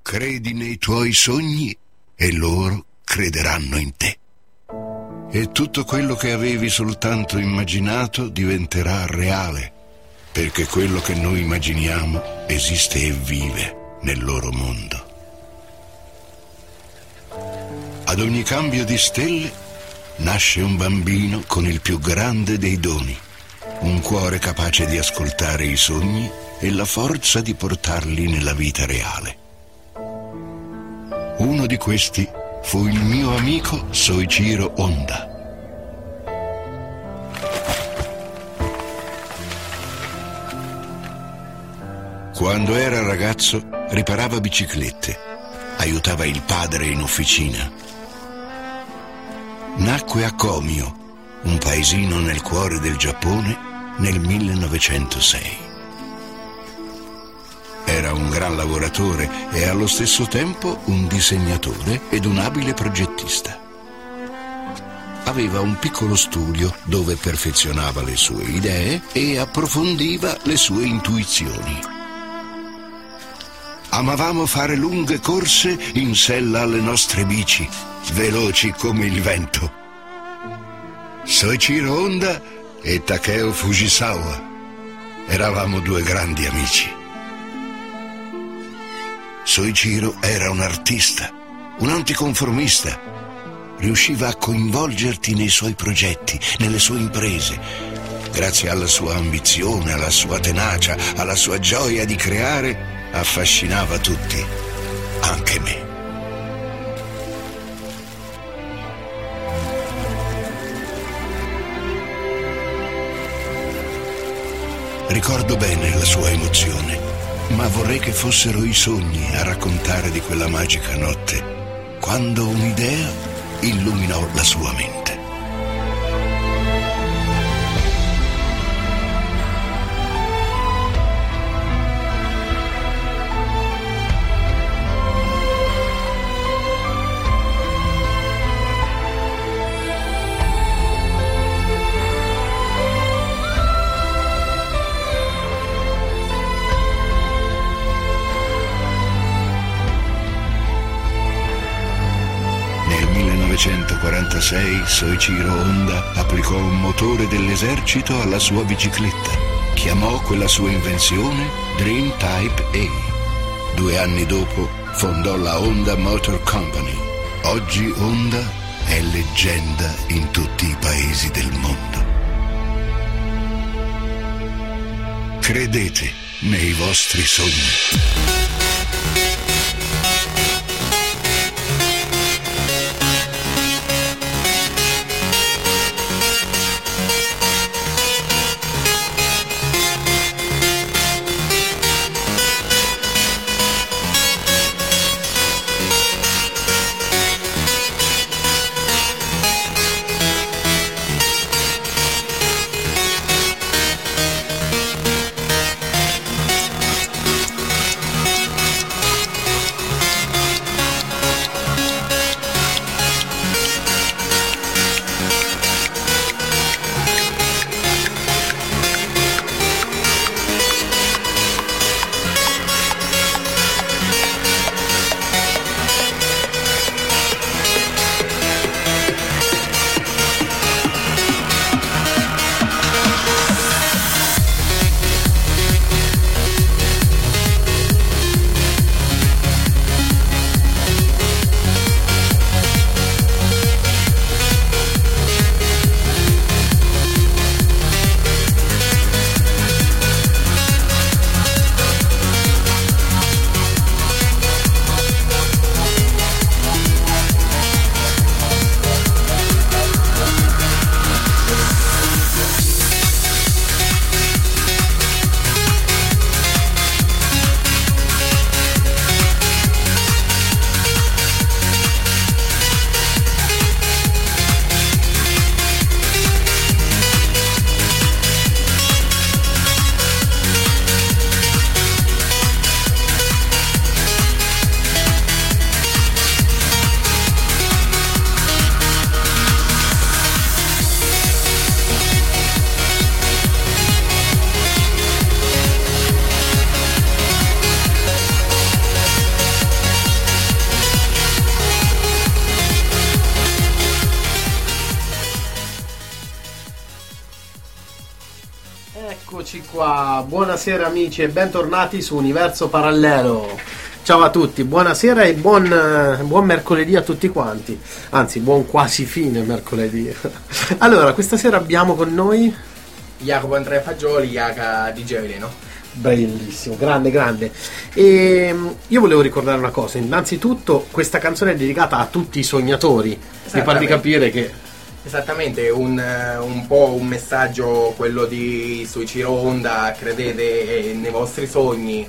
credi nei tuoi sogni e loro crederanno in te. E tutto quello che avevi soltanto immaginato diventerà reale, perché quello che noi immaginiamo esiste e vive nel loro mondo. Ad ogni cambio di stelle nasce un bambino con il più grande dei doni, un cuore capace di ascoltare i sogni e la forza di portarli nella vita reale. Uno di questi fu il mio amico Soichiro Honda. Quando era ragazzo riparava biciclette, aiutava il padre in officina. Nacque a Komio, un paesino nel cuore del Giappone, nel 1906. Era un gran lavoratore e allo stesso tempo un disegnatore ed un abile progettista. Aveva un piccolo studio dove perfezionava le sue idee e approfondiva le sue intuizioni. Amavamo fare lunghe corse in sella alle nostre bici, veloci come il vento. Soichiro Honda e Takeo Fujisawa eravamo due grandi amici. Soichiro era un artista, un anticonformista. Riusciva a coinvolgerti nei suoi progetti, nelle sue imprese. Grazie alla sua ambizione, alla sua tenacia, alla sua gioia di creare, affascinava tutti, anche me. Ricordo bene la sua emozione, ma vorrei che fossero i sogni a raccontare di quella magica notte, quando un'idea illuminò la sua mente. Nel 1946 Soichiro Honda applicò un motore dell'esercito alla sua bicicletta. Chiamò quella sua invenzione Dream Type A. 2 anni dopo fondò la Honda Motor Company. Oggi Honda è leggenda in tutti i paesi del mondo. Credete nei vostri sogni. Eccoci qua, buonasera amici e bentornati su Universo Parallelo. Ciao a tutti, buonasera e buon mercoledì a tutti quanti, anzi buon quasi fine mercoledì. Allora, questa sera abbiamo con noi Jacopo Andrea Fagioli, Iaca DJ Veleno. Bellissimo, grande. E io volevo ricordare una cosa, innanzitutto questa canzone è dedicata a tutti i sognatori, per farvi capire che... Esattamente, un po' un messaggio quello di Soichiro Honda, credete nei vostri sogni.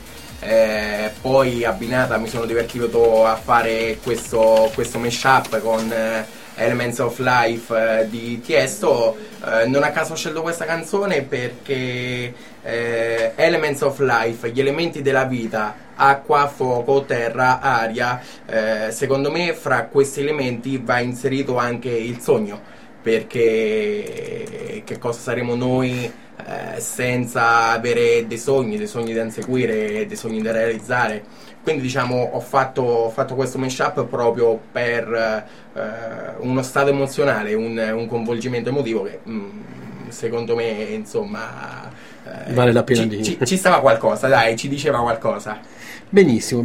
Poi abbinata mi sono divertito a fare questo mashup con Elements of Life di Tiesto. Non a caso ho scelto questa canzone perché Elements of Life, gli elementi della vita, acqua, fuoco, terra, aria, secondo me fra questi elementi va inserito anche il sogno, perché che cosa saremo noi senza avere dei sogni da inseguire, dei sogni da realizzare. Quindi diciamo ho fatto questo mashup proprio per uno stato emozionale, un coinvolgimento emotivo che secondo me insomma vale la pena ci stava qualcosa, dai, ci diceva qualcosa. Benissimo.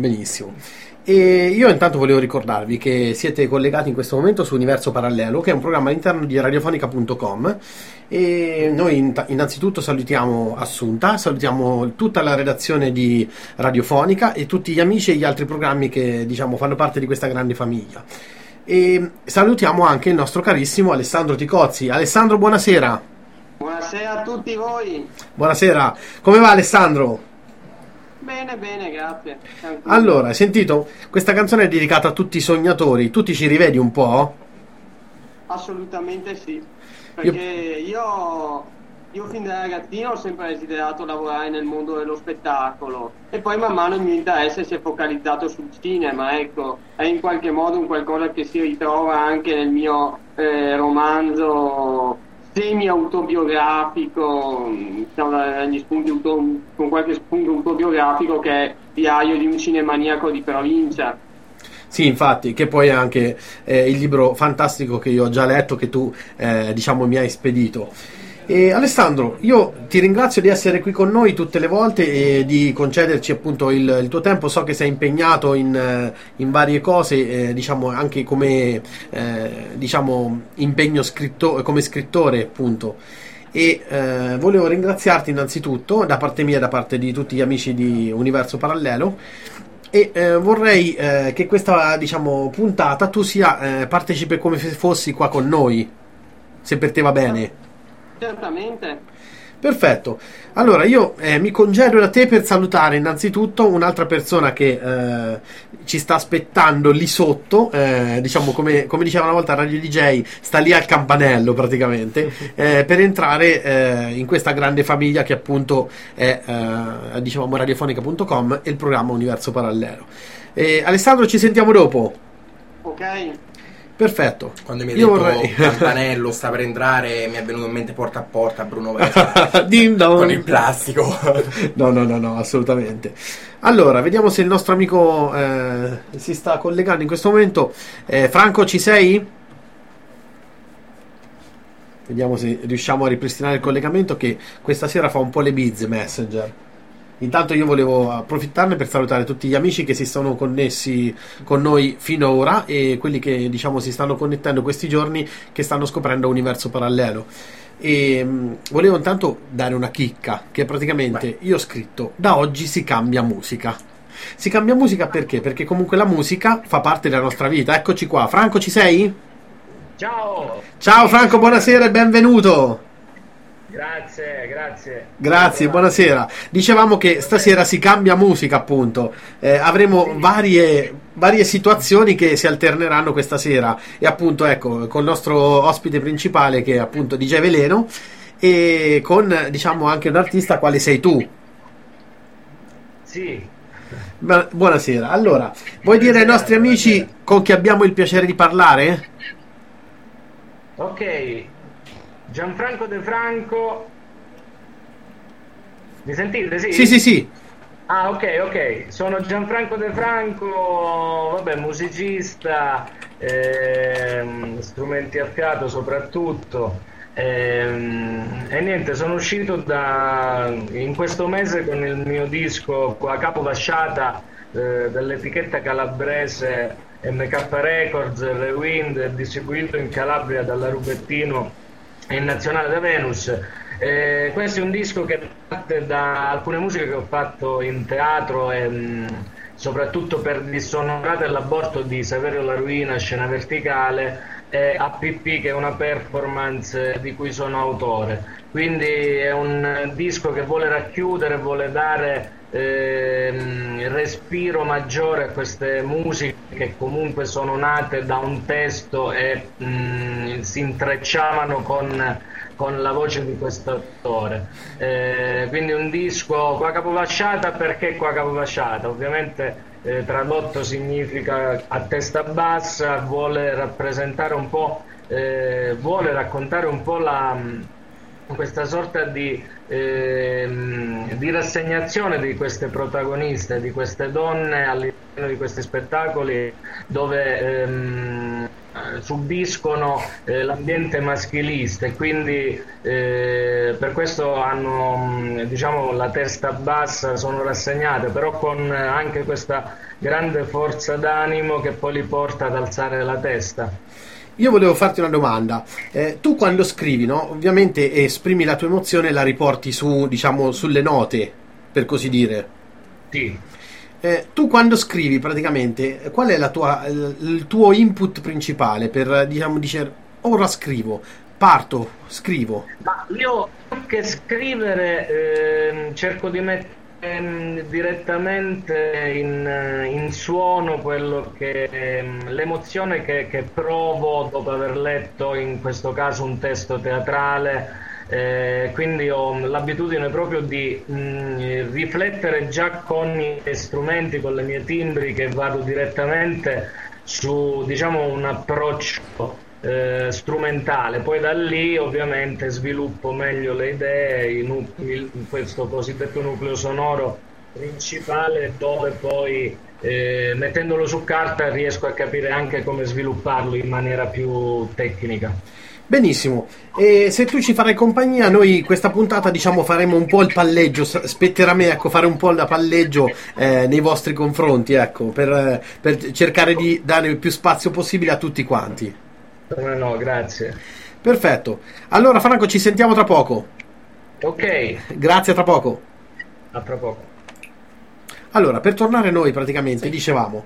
E io intanto volevo ricordarvi che siete collegati in questo momento su Universo Parallelo, che è un programma all'interno di radiofonica.com, e noi innanzitutto salutiamo Assunta, salutiamo tutta la redazione di Radiofonica e tutti gli amici e gli altri programmi che diciamo fanno parte di questa grande famiglia. E salutiamo anche il nostro carissimo Alessandro Ticozzi. Alessandro, buonasera. Buonasera a tutti voi. Buonasera, come va Alessandro? Bene, grazie. Allora, hai sentito? Questa canzone è dedicata a tutti i sognatori. Tu ti ci rivedi un po'? Assolutamente sì. Perché io fin da ragazzino ho sempre desiderato lavorare nel mondo dello spettacolo. E poi man mano il mio interesse si è focalizzato sul cinema, ecco. È in qualche modo un qualcosa che si ritrova anche nel mio romanzo semi-autobiografico, con qualche spunto autobiografico, che è Diario di un cinemaniaco di provincia. Sì, infatti, che poi è anche il libro fantastico che io ho già letto, che tu diciamo mi hai spedito. E Alessandro, io ti ringrazio di essere qui con noi tutte le volte e di concederci appunto il tuo tempo. So che sei impegnato in varie cose, diciamo anche come diciamo impegno come scrittore appunto. E volevo ringraziarti innanzitutto da parte mia e da parte di tutti gli amici di Universo Parallelo, e vorrei che questa diciamo puntata tu sia partecipe come se fossi qua con noi, se per te va bene. Certamente. Perfetto. Allora io mi congedo da te per salutare innanzitutto un'altra persona che ci sta aspettando lì sotto, diciamo come diceva una volta Radio DJ, sta lì al campanello praticamente, per entrare in questa grande famiglia che appunto è diciamo radiofonica.com e il programma Universo Parallelo. Alessandro, ci sentiamo dopo. Ok. Perfetto. Quando mi hai detto campanello sta per entrare, mi è venuto in mente Porta a Porta, Bruno Vespa con il plastico. No, assolutamente. Allora, vediamo se il nostro amico si sta collegando in questo momento. Franco, ci sei? Vediamo se riusciamo a ripristinare il collegamento, che questa sera fa un po' le bizze Messenger. Intanto io volevo approfittarne per salutare tutti gli amici che si sono connessi con noi finora e quelli che diciamo si stanno connettendo questi giorni, che stanno scoprendo Universo Parallelo. E volevo intanto dare una chicca, che praticamente io ho scritto: da oggi si cambia musica. Si cambia musica perché? Perché comunque la musica fa parte della nostra vita. Eccoci qua. Franco, ci sei? Ciao Franco, buonasera e benvenuto. Grazie, buonasera. Dicevamo che stasera si cambia musica, appunto. Avremo varie situazioni che si alterneranno questa sera. E appunto, ecco, con il nostro ospite principale, che è appunto DJ Veleno, e con, diciamo, anche un artista quale sei tu. Sì. Buonasera. Allora, vuoi dire ai nostri amici con chi abbiamo il piacere di parlare? Ok. Gianfranco De Franco, mi sentite? Sì. Sì. Ah, ok, sono Gianfranco De Franco, vabbè, musicista, strumenti a fiato soprattutto, E niente, sono uscito in questo mese con il mio disco a capo vasciata dell'etichetta calabrese MK Records, Rewind, distribuito in Calabria dalla Rubettino e in nazionale da Venus. Questo è un disco che parte da alcune musiche che ho fatto in teatro e soprattutto per Dissonorate l'aborto di Saverio La Ruina, scena verticale, e APP, che è una performance di cui sono autore. Quindi è un disco che vuole racchiudere, vuole dare respiro maggiore a queste musiche che comunque sono nate da un testo e si intrecciavano con la voce di questo attore. Quindi un disco qua capovasciata. Perché qua capovasciata? Ovviamente tradotto significa a testa bassa, vuole rappresentare un po', vuole raccontare un po' questa sorta di rassegnazione di queste protagoniste, di queste donne all'interno di questi spettacoli dove subiscono l'ambiente maschilista, e quindi per questo hanno, diciamo, la testa bassa, sono rassegnate, però con anche questa grande forza d'animo che poi li porta ad alzare la testa. Io volevo farti una domanda. Tu quando scrivi, no? Ovviamente esprimi la tua emozione e la riporti su, diciamo, sulle note, per così dire. Sì. Tu quando scrivi praticamente, qual è il tuo input principale per, diciamo, dire ora scrivo, parto, scrivo? Ma io che scrivere cerco di mettere direttamente in suono quello che l'emozione che provo dopo aver letto, in questo caso, un testo teatrale. Quindi ho l'abitudine proprio di riflettere già con i strumenti, con le mie timbri, che vado direttamente su, diciamo, un approccio strumentale. Poi da lì ovviamente sviluppo meglio le idee in questo cosiddetto nucleo sonoro principale, dove poi mettendolo su carta riesco a capire anche come svilupparlo in maniera più tecnica. Benissimo, e se tu ci farai compagnia, noi questa puntata, diciamo, faremo un po' il palleggio, spetterà a me, ecco, fare un po' da palleggio nei vostri confronti, ecco, per cercare di dare il più spazio possibile a tutti quanti. No, grazie. Perfetto, allora Franco, ci sentiamo tra poco. Ok. Grazie, tra poco. A tra poco. Allora, per tornare a noi, praticamente, dicevamo,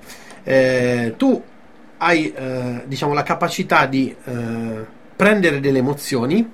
tu hai, diciamo, la capacità di prendere delle emozioni,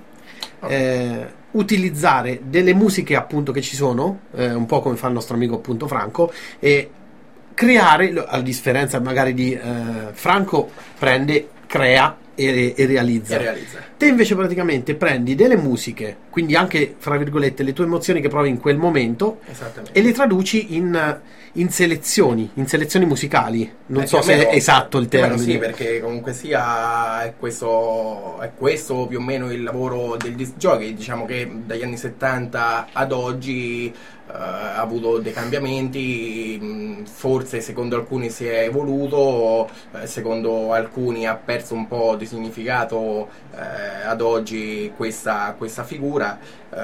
utilizzare delle musiche, appunto, che ci sono, un po' come fa il nostro amico, appunto, Franco, e creare, a differenza magari di Franco, crea e realizza. Te invece praticamente prendi delle musiche, quindi anche, fra virgolette, le tue emozioni che provi in quel momento, e le traduci in selezioni musicali. Non so se è esatto il termine. Sì, perché comunque sia è questo più o meno il lavoro del disc jockey. Diciamo che dagli anni 70 ad oggi ha avuto dei cambiamenti, forse secondo alcuni si è evoluto, secondo alcuni ha perso un po' di significato ad oggi questa figura.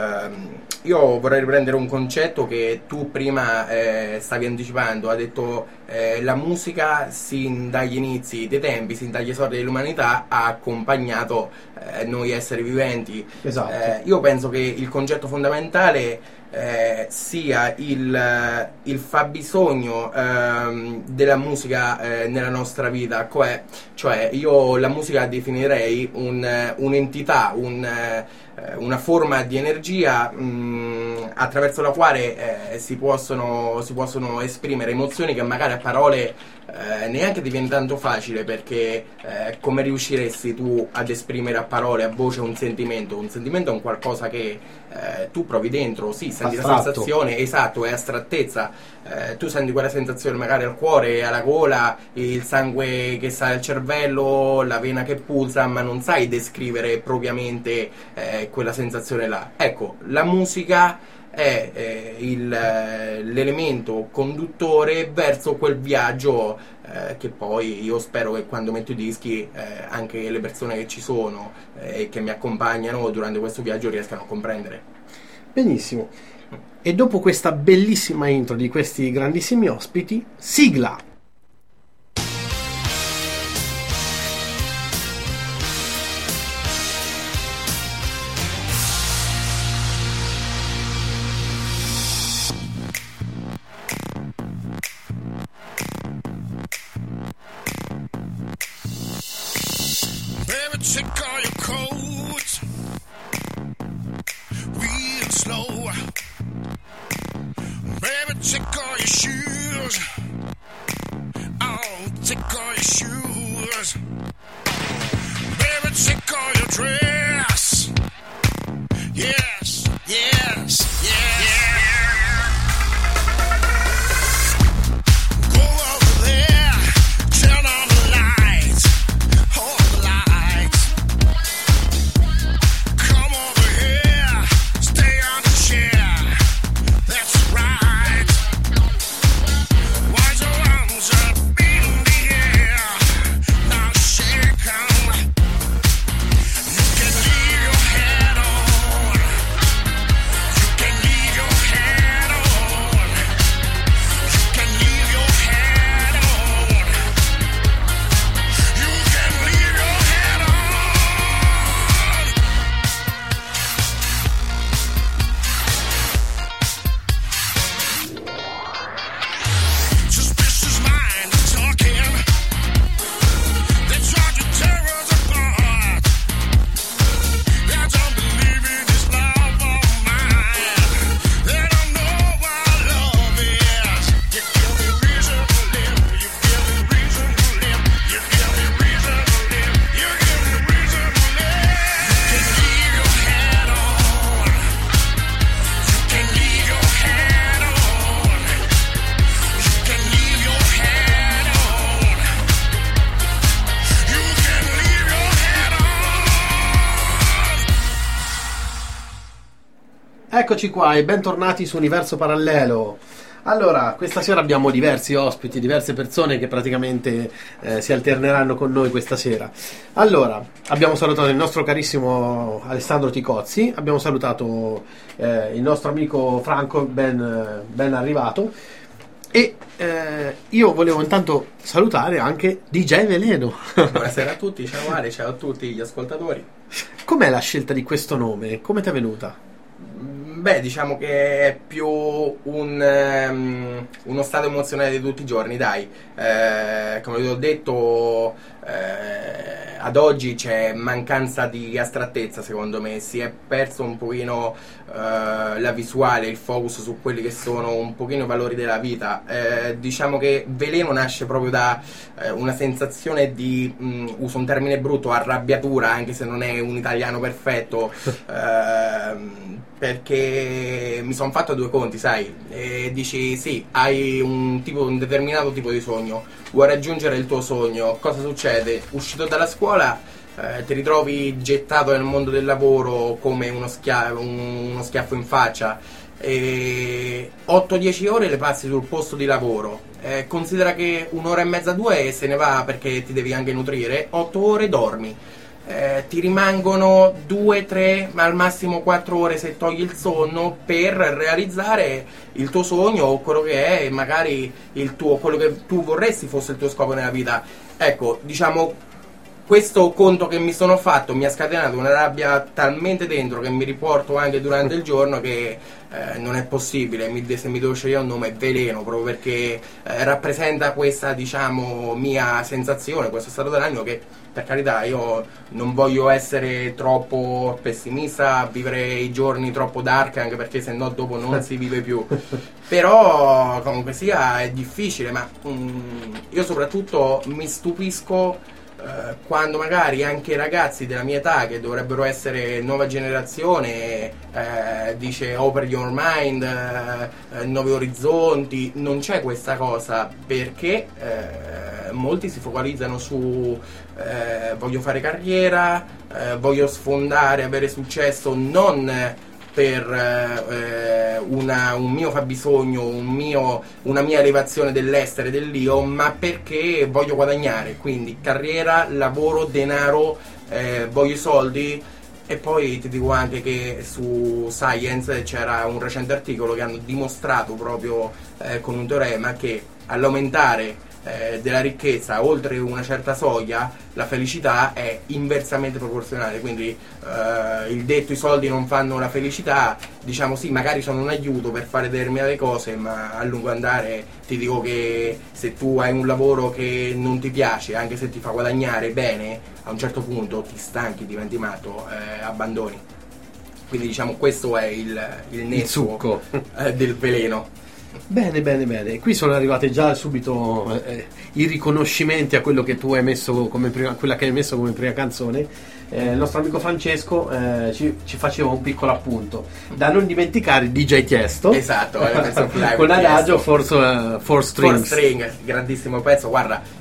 Io vorrei riprendere un concetto che tu prima stavi anticipando. Ha detto la musica sin dagli inizi dei tempi, sin dagli esordi dell'umanità, ha accompagnato noi esseri viventi. Esatto. Io penso che il concetto fondamentale sia il fabbisogno della musica nella nostra vita, cioè io la musica definirei un'entità, una forma di energia attraverso la quale si possono esprimere emozioni che magari a parole neanche diviene tanto facile, perché come riusciresti tu ad esprimere a parole, a voce, un sentimento? Un sentimento è un qualcosa che tu provi dentro, sì, senti astratto. La sensazione, esatto, è astrattezza. Tu senti quella sensazione magari al cuore, alla gola, il sangue che sale al cervello, la vena che pulsa, ma non sai descrivere propriamente quella sensazione là. Ecco, la musica è l'elemento conduttore verso quel viaggio che poi io spero che quando metto i dischi anche le persone che ci sono e che mi accompagnano durante questo viaggio riescano a comprendere. Benissimo. E dopo questa bellissima intro di questi grandissimi ospiti, sigla! Take all your coats, real slow. Baby, take all your shoes. Oh, take all your shoes. Baby, take all your dress. Yes, yes, yes. Go over there, turn on the lights. Hold the lights. Come over here, stay on the chair. That's right. Why your arms up in the air? Now shake 'em. You can leave your head on. You can leave your head on. You can leave your head on. You can leave your head on. Suspicious mind talking. They try to tear us apart. They don't believe in this love of mine. They don't know what love is. You give me reason to live. You give me reason to live. You give me reason to live. You give me reason to live. You can leave your head on. You can leave your head on. You can leave your head on. You can leave your head on. Eccoci qua e bentornati su Universo Parallelo. Allora, questa sera abbiamo diversi ospiti, diverse persone che praticamente si alterneranno con noi questa sera. Allora, abbiamo salutato il nostro carissimo Alessandro Ticozzi, abbiamo salutato il nostro amico Franco, ben arrivato, e io volevo intanto salutare anche DJ Veleno. Buonasera a tutti, ciao Ale, ciao a tutti gli ascoltatori. Com'è la scelta di questo nome? Come ti è venuta? Beh, diciamo che è più uno stato emozionale di tutti i giorni, dai. Come vi ho detto, ad oggi c'è mancanza di astrattezza, secondo me. Si è perso un pochino la visuale, il focus su quelli che sono un pochino i valori della vita. Diciamo che Veleno nasce proprio da una sensazione di, uso un termine brutto, arrabbiatura, anche se non è un italiano perfetto, perché mi sono fatto due conti, sai, e dici sì, hai un determinato tipo di sogno, vuoi raggiungere il tuo sogno, cosa succede? Uscito dalla scuola ti ritrovi gettato nel mondo del lavoro come uno schiaffo in faccia, e 8-10 ore le passi sul posto di lavoro, considera che un'ora e mezza, 2 se ne va perché ti devi anche nutrire, 8 ore dormi. Ti rimangono 2-3 ma al massimo 4 ore se togli il sonno per realizzare il tuo sogno o quello che è magari quello che tu vorresti fosse il tuo scopo nella vita. Ecco, diciamo, questo conto che mi sono fatto mi ha scatenato una rabbia talmente dentro che mi riporto anche durante il giorno che non è possibile. Se mi devo scegliere un nome è Veleno, proprio perché rappresenta questa, diciamo, mia sensazione, questo stato dell'animo che, per carità, io non voglio essere troppo pessimista, vivere i giorni troppo dark, anche perché sennò dopo non si vive più. Però comunque sia è difficile, ma io soprattutto mi stupisco quando magari anche i ragazzi della mia età, che dovrebbero essere nuova generazione, dice open your mind, nuovi orizzonti, non c'è questa cosa, perché molti si focalizzano su voglio fare carriera, voglio sfondare, avere successo, non per un mio fabbisogno, una mia elevazione dell'essere, dell'io, ma perché voglio guadagnare, quindi carriera, lavoro, denaro, voglio i soldi. E poi ti dico anche che su Science c'era un recente articolo che hanno dimostrato proprio con un teorema che all'aumentare della ricchezza oltre una certa soglia la felicità è inversamente proporzionale, quindi il detto i soldi non fanno la felicità, diciamo sì, magari sono un aiuto per fare determinate cose, ma a lungo andare ti dico che se tu hai un lavoro che non ti piace, anche se ti fa guadagnare bene, a un certo punto ti stanchi, diventi matto, abbandoni. Quindi diciamo questo è il nesso succo del veleno. Bene. Qui sono arrivate già subito i riconoscimenti a quello che tu hai messo come prima, quella che hai messo come prima canzone. Il nostro amico Francesco ci faceva un piccolo appunto da non dimenticare DJ Tiesto. Esatto, con Adagio Four Strings, grandissimo pezzo. Guarda,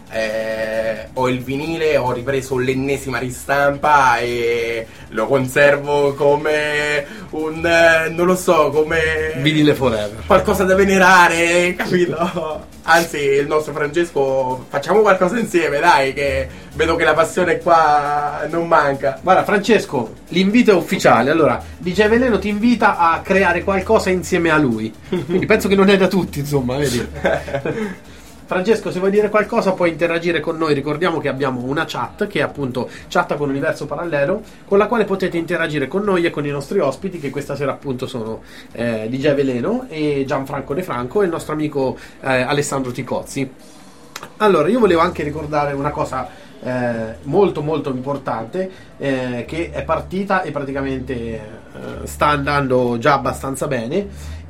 ho il vinile, ho ripreso l'ennesima ristampa e lo conservo come non lo so, come vinile forever, qualcosa da venerare, capito? Anzi, il nostro Francesco, facciamo qualcosa insieme, dai, che vedo che la passione qua non manca. Guarda Francesco, l'invito è ufficiale. Allora, DJ Veleno ti invita a creare qualcosa insieme a lui. Quindi penso che non è da tutti, insomma, vedi. Francesco, se vuoi dire qualcosa puoi interagire con noi. Ricordiamo che abbiamo una chat che è appunto Chatta con Universo Parallelo, con la quale potete interagire con noi e con i nostri ospiti, che questa sera appunto sono DJ Veleno e Gianfranco De Franco e il nostro amico Alessandro Ticozzi. Allora, io volevo anche ricordare una cosa molto molto importante che è partita e praticamente sta andando già abbastanza bene,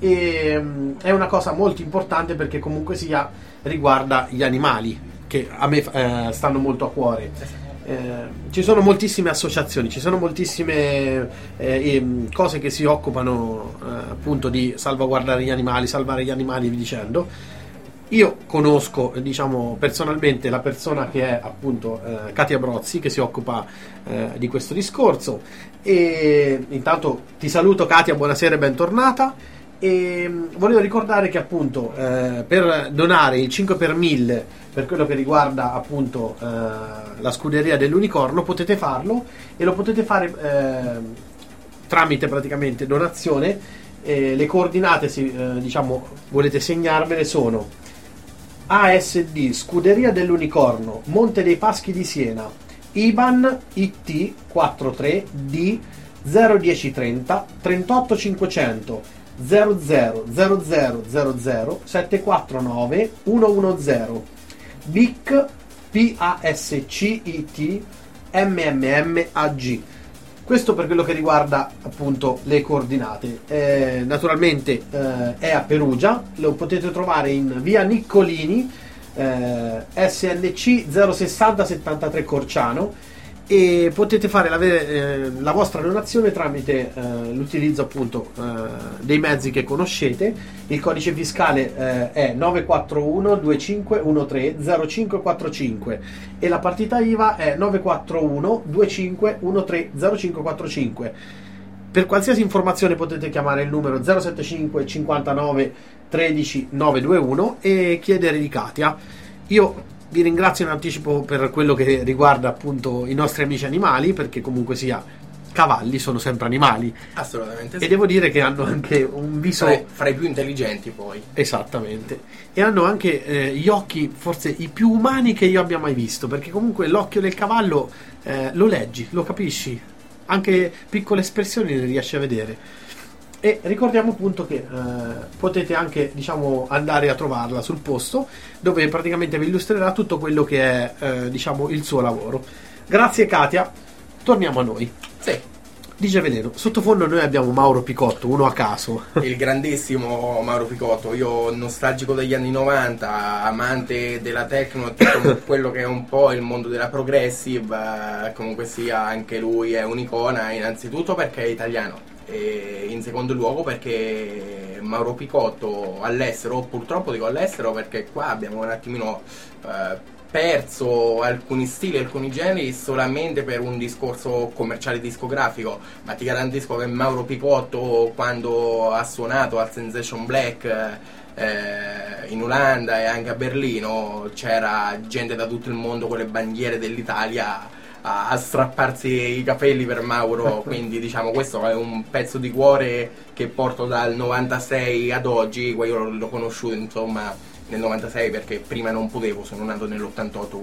e è una cosa molto importante perché comunque sia riguarda gli animali, che a me stanno molto a cuore. Ci sono moltissime associazioni, ci sono moltissime cose che si occupano appunto di salvaguardare gli animali, salvare gli animali e via dicendo. Io conosco, diciamo, personalmente la persona che è appunto Katia Brozzi, che si occupa di questo discorso, e intanto ti saluto Katia, buonasera e bentornata. E volevo ricordare che appunto per donare il 5 per 1000 per quello che riguarda appunto la scuderia dell'Unicorno potete farlo, e lo potete fare tramite praticamente donazione. Le coordinate, diciamo, volete segnarvele, sono ASD Scuderia dell'Unicorno, Monte dei Paschi di Siena, IBAN IT 43D 01030 38500 000000 749 110, BIC PASCIT MMMAG. Questo per quello che riguarda appunto le coordinate. Naturalmente è a Perugia, lo potete trovare in via Niccolini SNC 060 73 Corciano, e potete fare la vostra donazione tramite l'utilizzo appunto dei mezzi che conoscete. Il codice fiscale è 941 2513 0545 e la partita IVA è 941 2513 0545. Per qualsiasi informazione potete chiamare il numero 075 59 13 921 e chiedere di Katia. Io vi ringrazio in anticipo per quello che riguarda appunto i nostri amici animali, perché comunque sia cavalli sono sempre animali. Assolutamente sì. E devo dire che hanno anche un viso fra i più intelligenti, poi. Esattamente. E hanno anche gli occhi forse i più umani che io abbia mai visto, perché comunque l'occhio del cavallo lo leggi, lo capisci, anche piccole espressioni le riesci a vedere. E ricordiamo appunto che potete anche, diciamo, andare a trovarla sul posto, dove praticamente vi illustrerà tutto quello che è diciamo il suo lavoro. Grazie Katia, torniamo a noi. Sì. Dice Veleno, sottofondo noi abbiamo Mauro Picotto, uno a caso. Il grandissimo Mauro Picotto, io nostalgico degli anni 90, amante della techno, tutto quello che è un po' il mondo della progressive, comunque sia anche lui è un'icona, innanzitutto perché è italiano, e in secondo luogo perché Mauro Picotto all'estero, purtroppo dico all'estero perché qua abbiamo un attimino perso alcuni stili, alcuni generi solamente per un discorso commerciale discografico, ma ti garantisco che Mauro Picotto, quando ha suonato al Sensation Black in Olanda e anche a Berlino, c'era gente da tutto il mondo con le bandiere dell'Italia a strapparsi i capelli per Mauro. Quindi diciamo questo è un pezzo di cuore che porto dal 96 ad oggi. Io l'ho conosciuto insomma nel 96 perché prima non potevo, sono nato nell'88,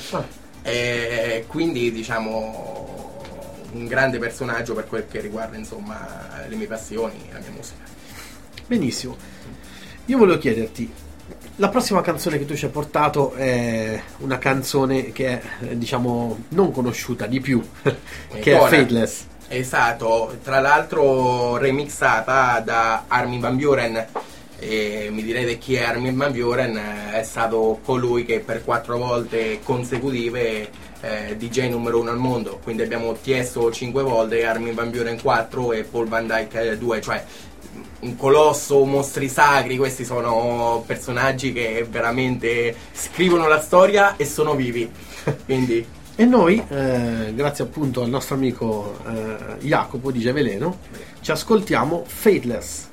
quindi diciamo un grande personaggio per quel che riguarda insomma le mie passioni e la mia musica. Benissimo, io volevo chiederti, la prossima canzone che tu ci hai portato è una canzone che è diciamo non conosciuta di più, che è Faithless. Esatto, tra l'altro remixata da Armin van Buuren. E mi direte chi è Armin van Buuren? È stato colui che per 4 volte consecutive DJ numero 1 al mondo, quindi abbiamo Tiesto 5 volte, Armin van Buuren 4 e Paul Van Dyke 2, cioè un colosso, mostri sacri. Questi sono personaggi che veramente scrivono la storia e sono vivi. Quindi e noi, grazie appunto al nostro amico Jacopo di Veleno, ci ascoltiamo Faithless.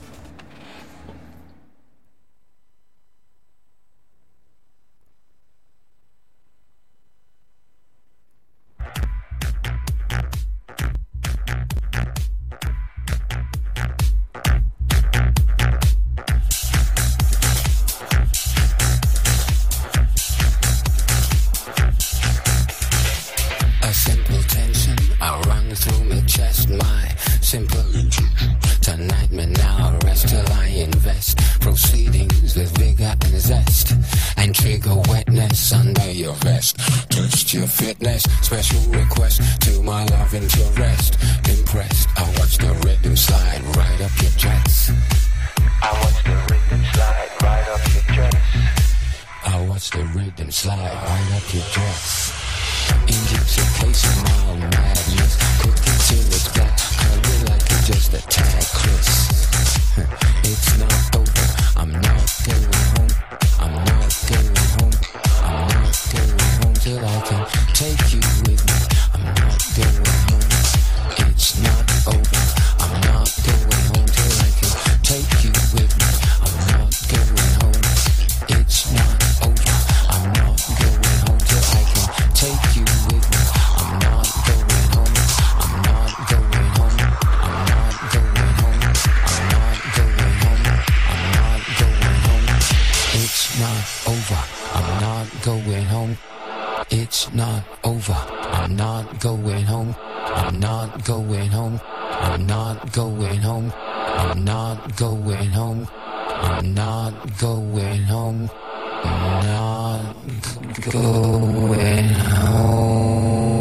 Special request to my love and your rest. Impressed, I watch the rhythm slide right up your dress. I watch the rhythm slide right up your dress. I watch the rhythm slide right up your dress. Intoxication, mild madness. Cookies in its black, curly like you're just a tad crisp. It's not over, I'm not going home. I'm not going home. I'm not going home till I can take you with me. I'm not going home. It's not over. I'm not going home till I can take you with me. I'm not going home. It's not over. I'm not going home till I can take you with me. I'm not going home. I'm not going home. I'm not going home. I'm not going home. I'm not going home. It's not over. I'm not going home. It's not over. I'm not going home. I'm not going home. I'm not going home. I'm not going home. I'm not going home. I'm not going home.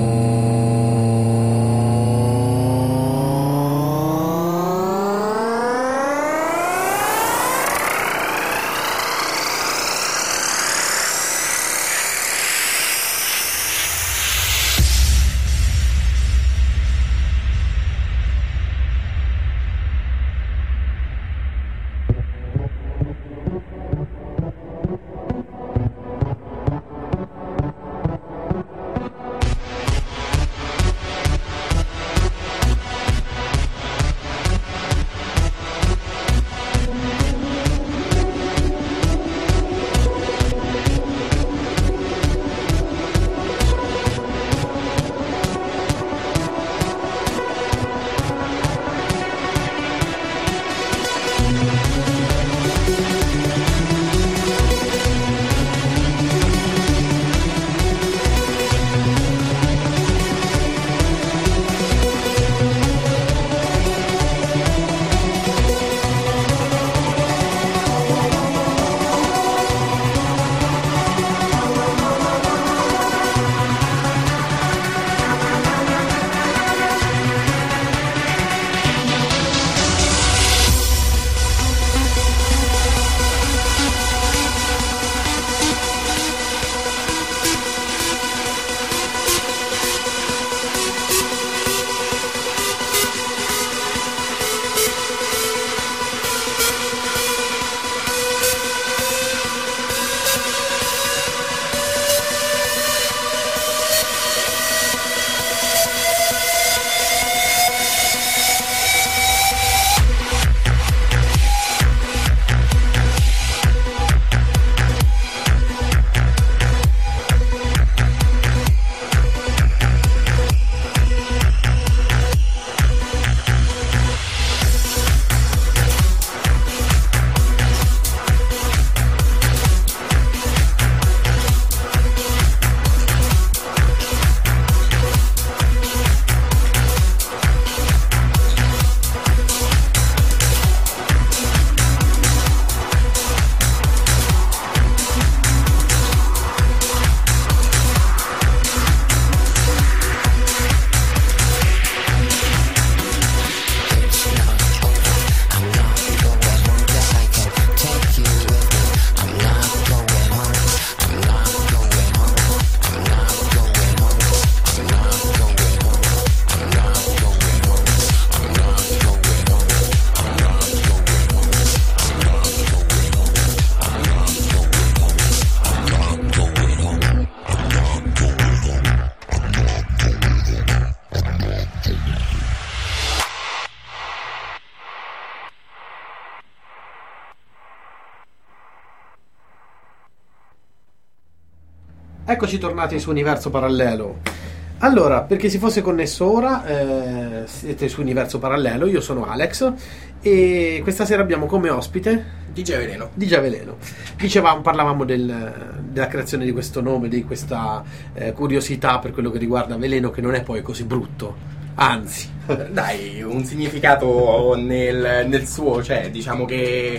Eccoci tornati su Universo Parallelo. Allora, per chi si fosse connesso ora, siete su Universo Parallelo, io sono Alex e questa sera abbiamo come ospite DJ Veleno. DJ Veleno. Parlavamo della creazione di questo nome, di questa curiosità per quello che riguarda Veleno, che non è poi così brutto, anzi. Dai, un significato nel suo, cioè diciamo che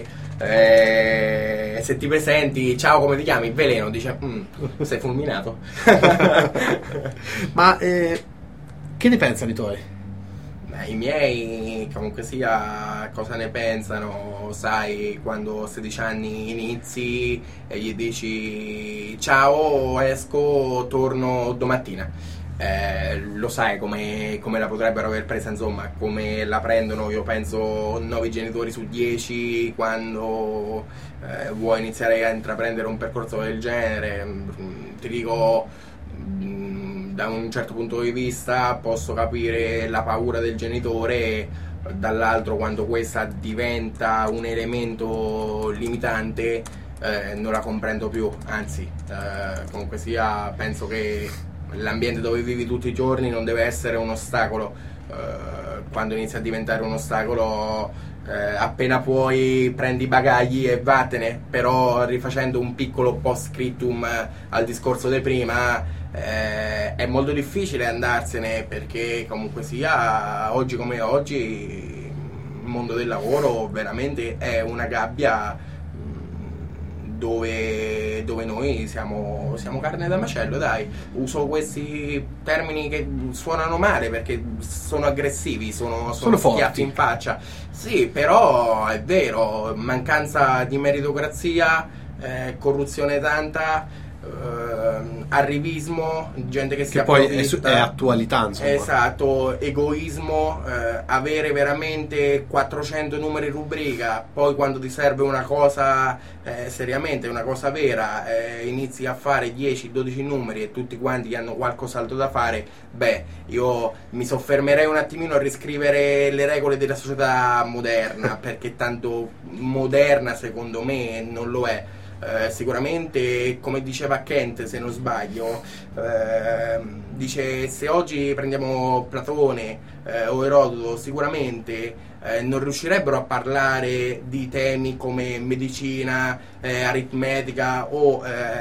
se ti presenti, ciao, come ti chiami? Veleno, dice, sei fulminato. Ma che ne pensano i tuoi? I miei, comunque sia, cosa ne pensano? Sai, quando a 16 anni inizi e gli dici ciao, esco, torno domattina. Lo sai come la potrebbero aver presa, insomma, come la prendono, io penso 9 genitori su 10 quando vuoi iniziare a intraprendere un percorso del genere. Ti dico, da un certo punto di vista posso capire la paura del genitore, dall'altro quando questa diventa un elemento limitante non la comprendo più, anzi comunque sia penso che l'ambiente dove vivi tutti i giorni non deve essere un ostacolo. Quando inizia a diventare un ostacolo, appena puoi prendi i bagagli e vattene. Però, rifacendo un piccolo post scriptum al discorso di prima, è molto difficile andarsene, perché comunque sia, oggi come oggi, il mondo del lavoro veramente è una gabbia dove noi siamo carne da macello, dai. Uso questi termini che suonano male perché sono aggressivi, sono schiaffi in faccia. Sì, però è vero, mancanza di meritocrazia, corruzione tanta, arrivismo, gente che si approfitta, poi è attualità, insomma. Esatto, egoismo, avere veramente 400 numeri in rubrica, poi quando ti serve una cosa seriamente, una cosa vera, inizi a fare 10-12 numeri e tutti quanti hanno qualcos'altro da fare. Beh, io mi soffermerei un attimino a riscrivere le regole della società moderna, perché tanto moderna secondo me non lo è. Sicuramente, come diceva Kant, se non sbaglio, dice, se oggi prendiamo Platone o Erodoto, sicuramente non riuscirebbero a parlare di temi come medicina, aritmetica o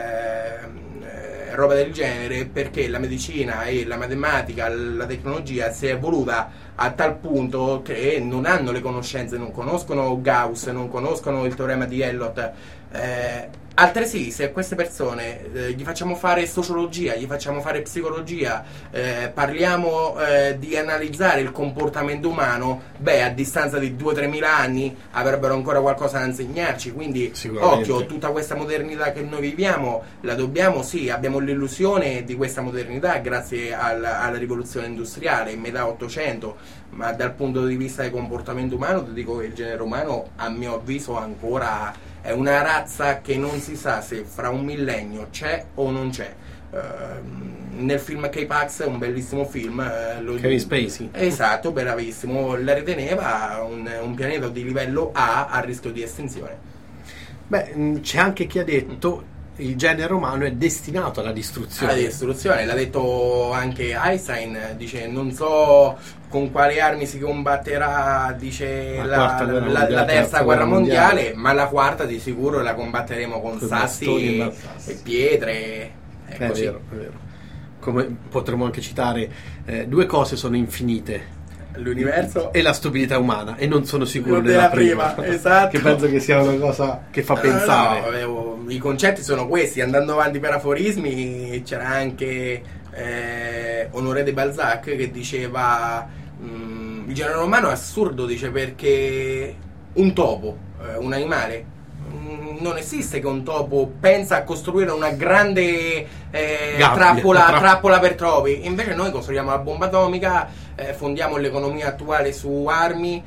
roba del genere, perché la medicina e la matematica, la tecnologia si è evoluta a tal punto che non hanno le conoscenze, non conoscono Gauss, non conoscono il teorema di Elliott. Altresì, se a queste persone gli facciamo fare sociologia, gli facciamo fare psicologia, parliamo di analizzare il comportamento umano, beh, a distanza di 2-3 mila anni avrebbero ancora qualcosa da insegnarci. Quindi occhio, tutta questa modernità che noi viviamo la dobbiamo, sì, abbiamo l'illusione di questa modernità grazie alla rivoluzione industriale in metà 800, ma dal punto di vista del comportamento umano ti dico che il genere umano, a mio avviso, ancora è una razza che non si sa se fra un millennio c'è o non c'è. Nel film K-Pax, un bellissimo film, Kevin Spacey, esatto, bravissimo, la riteneva un pianeta di livello A rischio di estinzione. Beh, c'è anche chi ha detto il genere umano è destinato alla distruzione. Alla distruzione, l'ha detto anche Einstein, dice non so con quali armi si combatterà, dice la terza guerra mondiale, ma la quarta di sicuro la combatteremo con sassi e pietre. È così. Vero, è vero. Come potremmo anche citare, due cose sono infinite: l'universo e la stupidità umana, e non sono sicuro della prima. Esatto. Che penso che sia una cosa che fa pensare. No, i concetti sono questi. Andando avanti per aforismi, c'era anche Honoré de Balzac che diceva il genere umano è assurdo, dice, perché un topo, un animale, non esiste che un topo pensa a costruire una grande trappola per topi. Invece noi costruiamo la bomba atomica, fondiamo l'economia attuale su armi,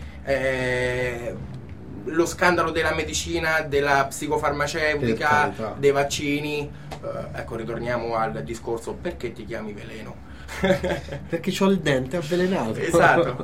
lo scandalo della medicina, della psicofarmaceutica, dei vaccini. Ecco, ritorniamo al discorso: perché ti chiami Veleno? Perché c'ho il dente avvelenato. Esatto.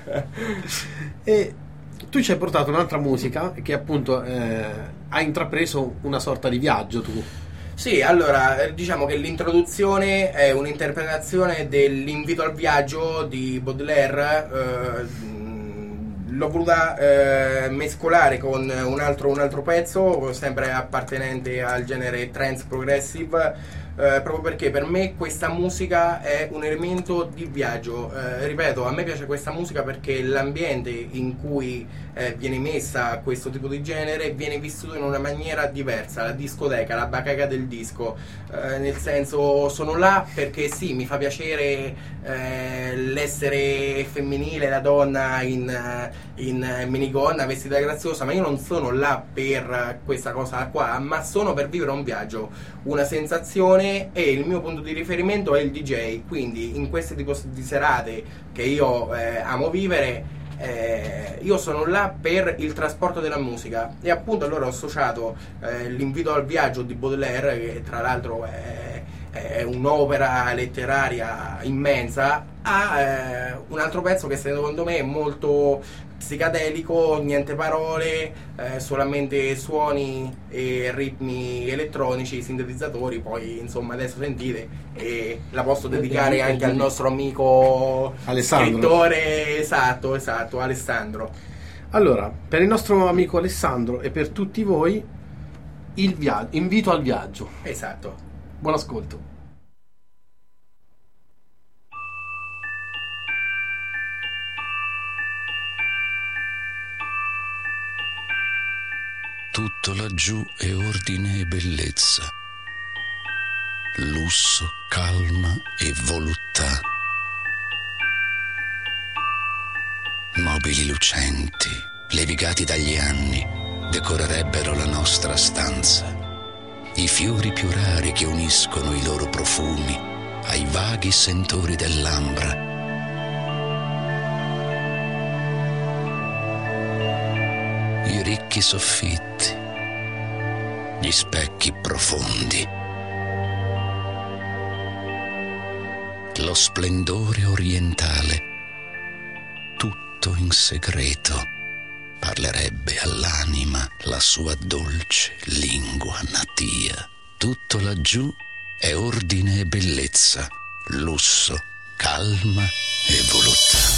E tu ci hai portato un'altra musica che appunto ha intrapreso una sorta di viaggio, tu. Sì, allora, diciamo che l'introduzione è un'interpretazione dell'Invito al viaggio di Baudelaire. L'ho voluta mescolare con un altro pezzo, sempre appartenente al genere trance progressive, proprio perché per me questa musica è un elemento di viaggio. Ripeto, a me piace questa musica perché l'ambiente in cui viene messa questo tipo di genere viene vissuto in una maniera diversa, la discoteca, la bacheca del disco, nel senso, sono là perché sì, mi fa piacere l'essere femminile, la donna in minigonna vestita graziosa, ma io non sono là per questa cosa qua, ma sono per vivere un viaggio, una sensazione, e il mio punto di riferimento è il DJ. Quindi in queste tipo di serate che io amo vivere, io sono là per il trasporto della musica, e appunto allora ho associato l'Invito al viaggio di Baudelaire, che tra l'altro è un'opera letteraria immensa, a un altro pezzo che secondo me è molto psicadelico, niente parole, solamente suoni e ritmi elettronici, sintetizzatori. Poi insomma adesso sentite, e la posso dedicare anche al nostro amico Alessandro. scrittore, esatto, Alessandro. Allora, per il nostro amico Alessandro e per tutti voi, invito al viaggio. Esatto. Buon ascolto. Tutto laggiù è ordine e bellezza, lusso, calma e voluttà. Mobili lucenti, levigati dagli anni, decorerebbero la nostra stanza. I fiori più rari che uniscono i loro profumi ai vaghi sentori dell'ambra. I ricchi soffitti, gli specchi profondi, lo splendore orientale, tutto in segreto parlerebbe all'anima la sua dolce lingua natia. Tutto laggiù è ordine e bellezza, lusso, calma e voluttà.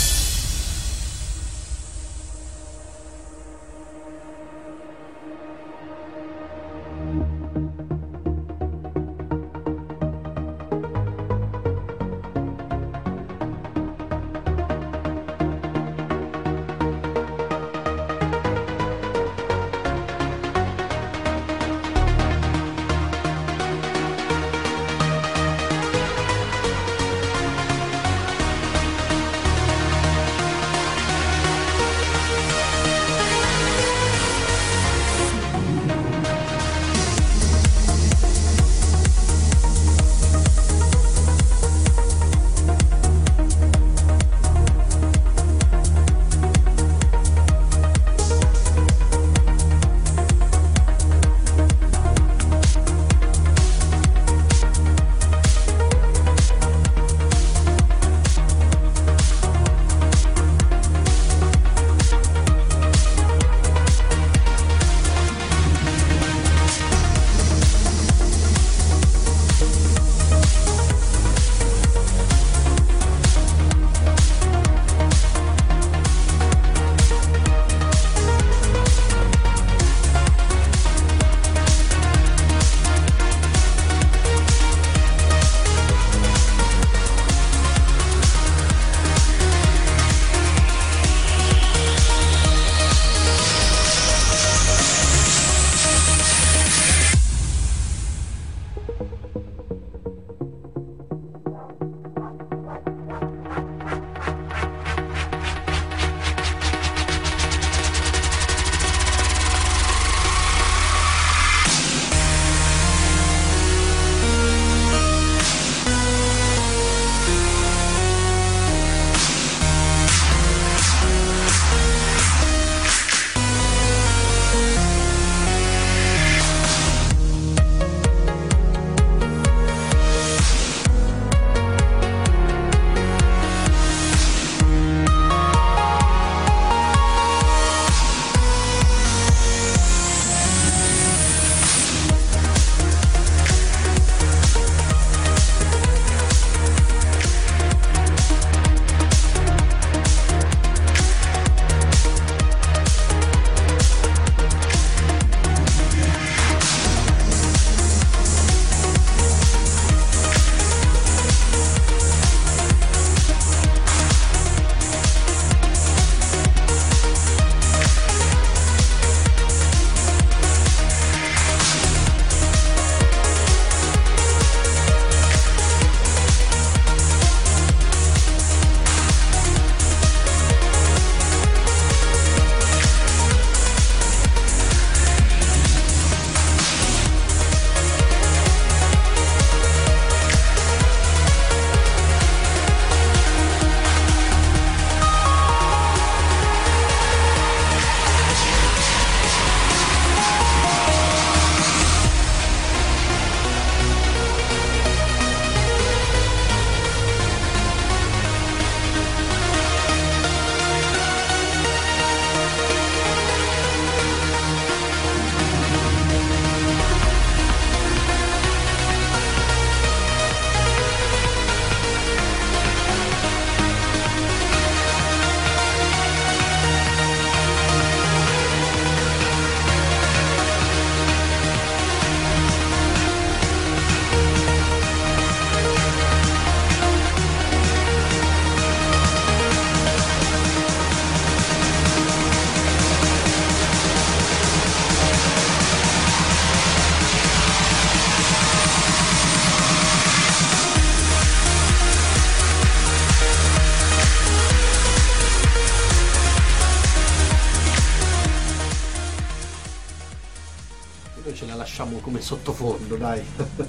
diciamo come sottofondo, dai.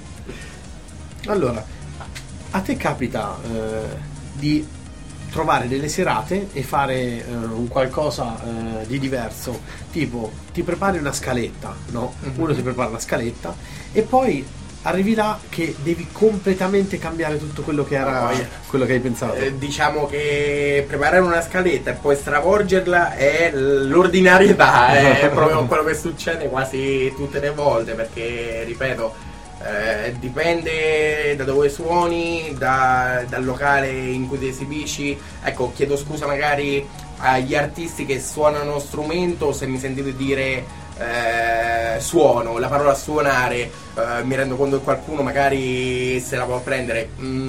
Allora, a te capita di trovare delle serate e fare un qualcosa di diverso, tipo ti prepari una scaletta, no? Uno si prepara una scaletta e poi arrivi là che devi completamente cambiare tutto quello che era quello che hai pensato. Diciamo che preparare una scaletta e poi stravolgerla è l'ordinarietà, è proprio quello che succede quasi tutte le volte, perché ripeto, dipende da dove suoni, dal locale in cui ti esibisci. Ecco, chiedo scusa magari agli artisti che suonano strumento se mi sentite dire suono, la parola suonare, mi rendo conto che qualcuno magari se la può prendere.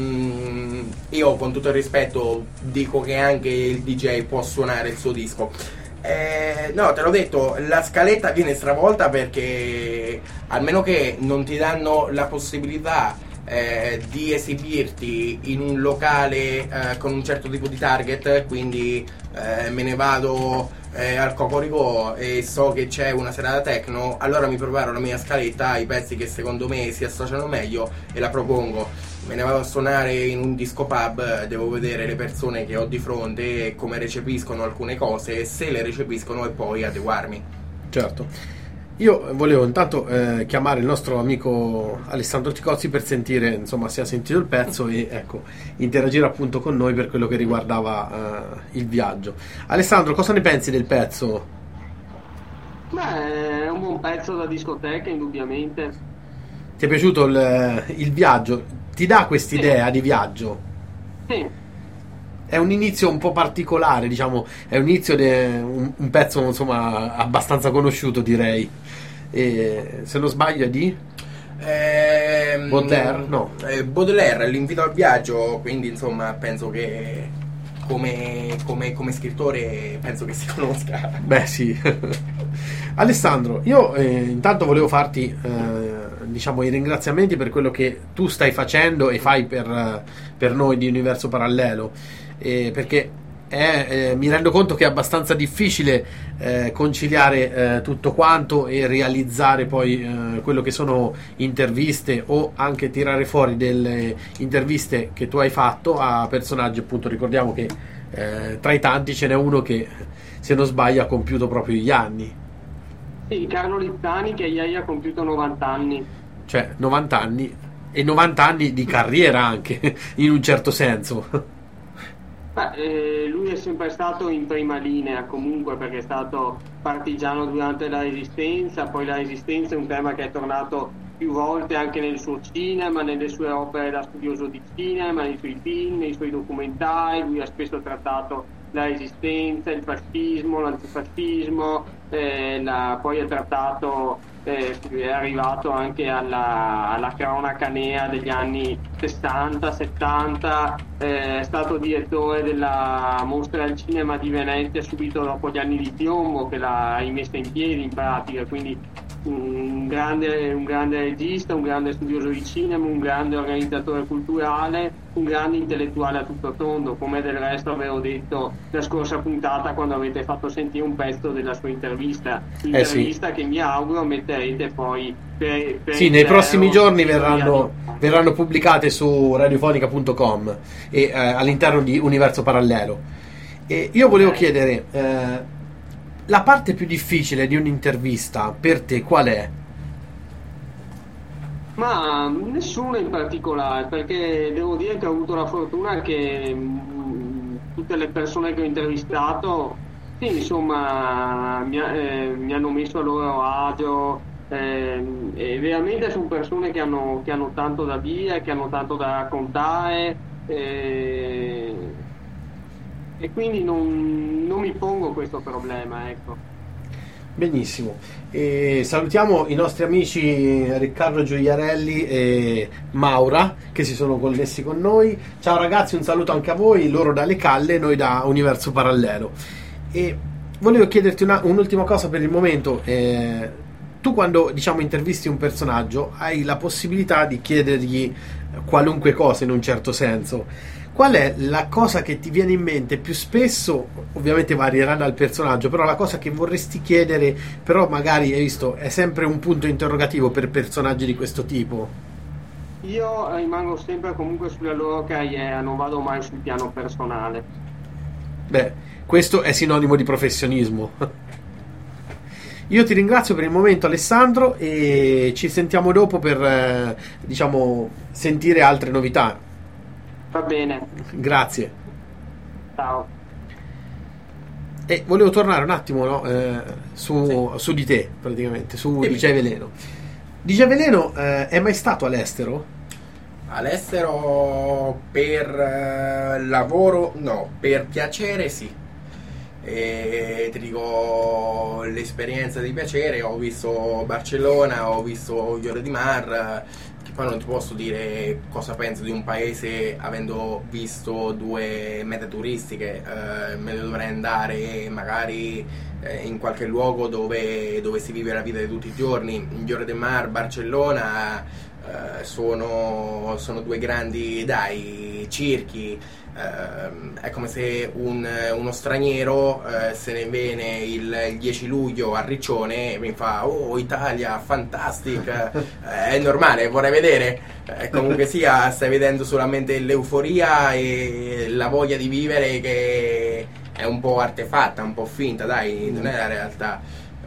Io con tutto il rispetto dico che anche il DJ può suonare il suo disco. No, te l'ho detto, la scaletta viene stravolta perché almeno che non ti danno la possibilità di esibirti in un locale con un certo tipo di target, quindi me ne vado al Cocorico e so che c'è una serata techno, allora mi preparo la mia scaletta, i pezzi che secondo me si associano meglio e la propongo. Me ne vado a suonare in un disco pub, devo vedere le persone che ho di fronte e come recepiscono alcune cose, se le recepiscono, e poi adeguarmi. Certo. Io volevo intanto chiamare il nostro amico Alessandro Ticozzi per sentire, insomma, se ha sentito il pezzo e ecco, interagire appunto con noi per quello che riguardava il viaggio. Alessandro, cosa ne pensi del pezzo? Beh, è un buon pezzo da discoteca, indubbiamente. Ti è piaciuto il viaggio? Ti dà quest'idea di viaggio? Sì. È un inizio un po' particolare, diciamo, è un inizio di un pezzo, insomma, abbastanza conosciuto, direi. E, se non sbaglio, è di Baudelaire? No. Baudelaire, l'invito al viaggio, quindi insomma penso che come scrittore penso che si conosca. Beh, sì. Alessandro, io intanto volevo farti diciamo i ringraziamenti per quello che tu stai facendo e fai per noi di Universo Parallelo, perché mi rendo conto che è abbastanza difficile conciliare tutto quanto e realizzare poi quello che sono interviste o anche tirare fuori delle interviste che tu hai fatto a personaggi, appunto. Ricordiamo che tra i tanti ce n'è uno che, se non sbaglio, ha compiuto proprio gli anni. Sì, Carlo Lizzani, che ieri ha compiuto 90 anni. Cioè 90 anni e 90 anni di carriera anche, in un certo senso. Beh, lui è sempre stato in prima linea comunque, perché è stato partigiano durante la Resistenza. Poi la Resistenza è un tema che è tornato più volte anche nel suo cinema, nelle sue opere da studioso di cinema, nei suoi film, nei suoi documentari. Lui ha spesso trattato la Resistenza, il fascismo, l'antifascismo, poi ha trattato, è arrivato anche alla cronaca nera degli anni 60-70, è stato direttore della Mostra del Cinema di Venezia subito dopo gli anni di piombo, che l'ha rimessa in piedi in pratica, quindi un grande regista, un grande studioso di cinema, un grande organizzatore culturale, un grande intellettuale a tutto tondo, come del resto avevo detto la scorsa puntata quando avete fatto sentire un pezzo della sua intervista, Sì. che mi auguro metterete poi per sì, nei prossimi giorni verranno pubblicate su radiofonica.com e all'interno di Universo Parallelo. E io volevo chiedere, la parte più difficile di un'intervista per te qual è? Ma nessuno in particolare, perché devo dire che ho avuto la fortuna che tutte le persone che ho intervistato, sì, insomma, mi hanno messo a loro agio, e veramente sono persone che hanno tanto da dire, che hanno tanto da raccontare, e quindi non mi pongo questo problema, ecco. Benissimo, e salutiamo i nostri amici Riccardo Gioiarelli e Maura che si sono connessi con noi. Ciao ragazzi, un saluto anche a voi, loro dalle Calle, noi da Universo Parallelo. E volevo chiederti un'ultima cosa per il momento. Tu quando, diciamo, intervisti un personaggio hai la possibilità di chiedergli qualunque cosa, in un certo senso. qual è la cosa che ti viene in mente più spesso? Ovviamente varierà dal personaggio, però la cosa che vorresti chiedere, però magari hai visto è sempre un punto interrogativo per personaggi di questo tipo. Io rimango sempre comunque sulla loro carriera, non vado mai sul piano personale. Beh, questo è sinonimo di professionismo. Io ti ringrazio per il momento, Alessandro, e ci sentiamo dopo per diciamo sentire altre novità. Va bene, Grazie. ciao. E volevo tornare un attimo, no, su di te, praticamente, su DJ Veleno. DJ Veleno è mai stato all'estero? All'estero per lavoro no, per piacere sì. E ti dico l'esperienza di piacere, ho visto Barcellona, ho visto Lloret di Mar, che poi non ti posso dire cosa penso di un paese avendo visto 2 mete turistiche, me ne dovrei andare magari in qualche luogo dove si vive la vita di tutti i giorni. Lloret di Mar, Barcellona sono 2 grandi circhi. È come se uno straniero se ne viene il 10 luglio a Riccione e mi fa "Oh, Italia, fantastic", è normale, vorrei vedere. Comunque sia, stai vedendo solamente l'euforia e la voglia di vivere, che è un po' artefatta, un po' finta, dai, non è la realtà.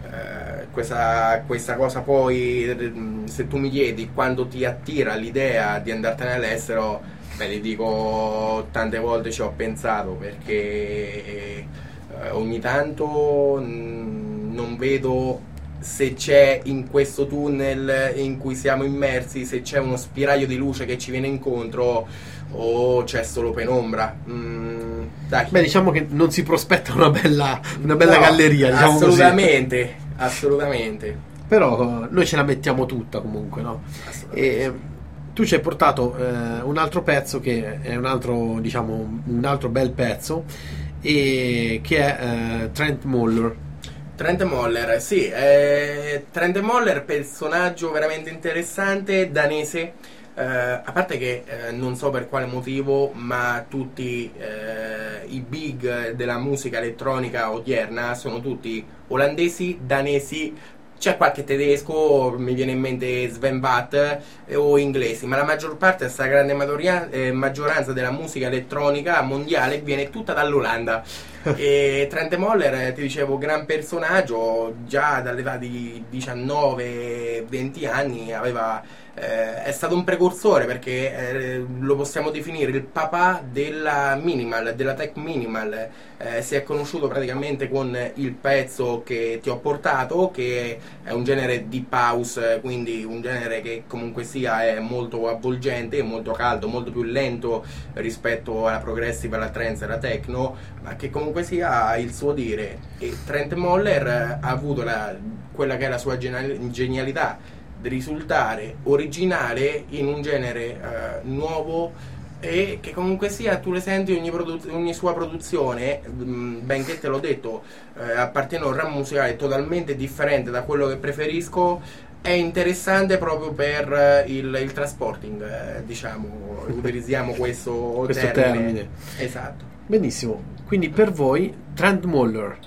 Questa cosa poi, se tu mi chiedi quando ti attira l'idea di andartene all'estero, beh, ti dico, tante volte ci ho pensato, perché ogni tanto non vedo se c'è in questo tunnel in cui siamo immersi, se c'è uno spiraglio di luce che ci viene incontro o c'è solo penombra. Dai. Beh, diciamo che non si prospetta una bella No, galleria, diciamo assolutamente, assolutamente. Però noi ce la mettiamo tutta comunque, no? E tu ci hai portato un altro pezzo che è un altro bel pezzo, e che è Trent Moller. Trent Moller, sì, Trent Moller, personaggio veramente interessante, danese. A parte che non so per quale motivo, ma tutti i big della musica elettronica odierna sono tutti olandesi, danesi, c'è qualche tedesco, mi viene in mente Sven Vath, o inglesi, ma la maggior parte, questa grande maggioranza della musica elettronica mondiale viene tutta dall'Olanda. E Trent Moller, ti dicevo, gran personaggio, già dall'età di 19-20 anni è stato un precursore, perché lo possiamo definire il papà della minimal, della tech minimal. Si è conosciuto praticamente con il pezzo che ti ho portato, che è un genere deep house, quindi un genere che comunque sia è molto avvolgente, molto caldo, molto più lento rispetto alla progressive, alla trance e alla techno, ma che comunque sia ha il suo dire. E Trent Moller ha avuto quella che è la sua genialità di risultare originale in un genere nuovo, e che comunque sia tu le senti ogni sua produzione, benché te l'ho detto, appartiene a un ramo musicale totalmente differente da quello che preferisco. È interessante proprio per il transporting, diciamo, utilizziamo questo termine. Esatto. Benissimo, quindi per voi Trent Moller.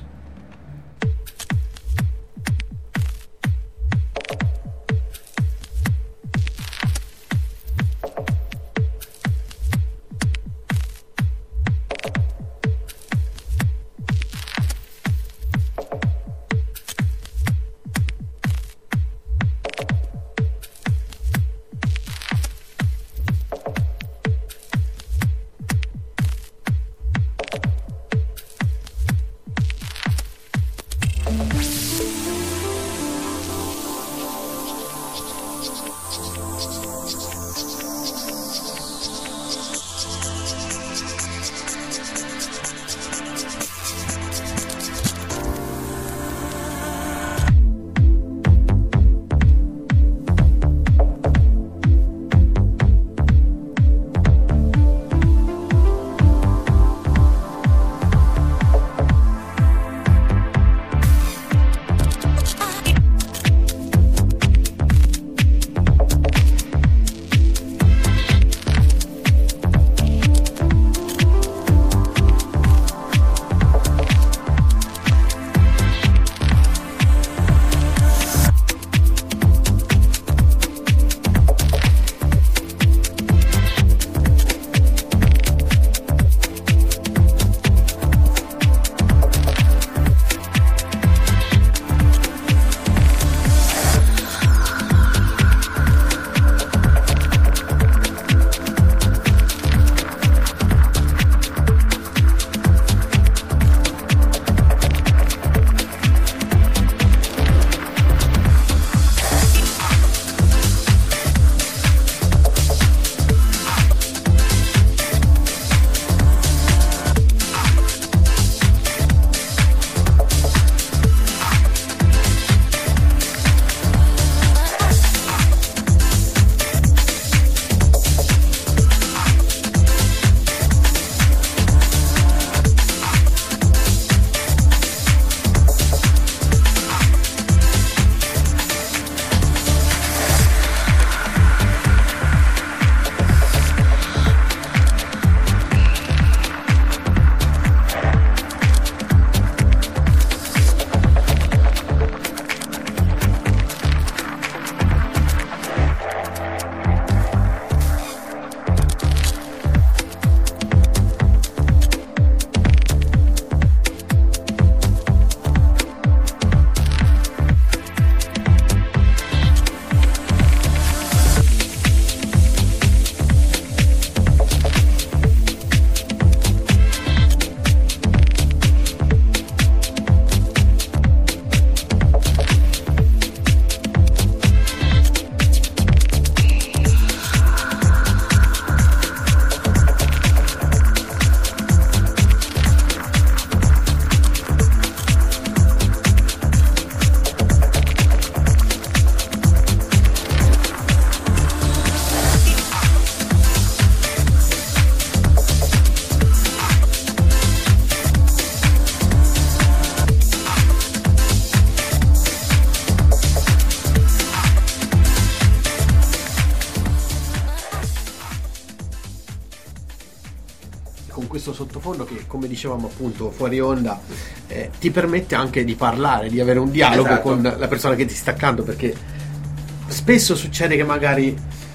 con questo sottofondo che, come dicevamo appunto fuori onda, ti permette anche di parlare, di avere un dialogo Esatto. con la persona che ti sta accanto, perché spesso succede che magari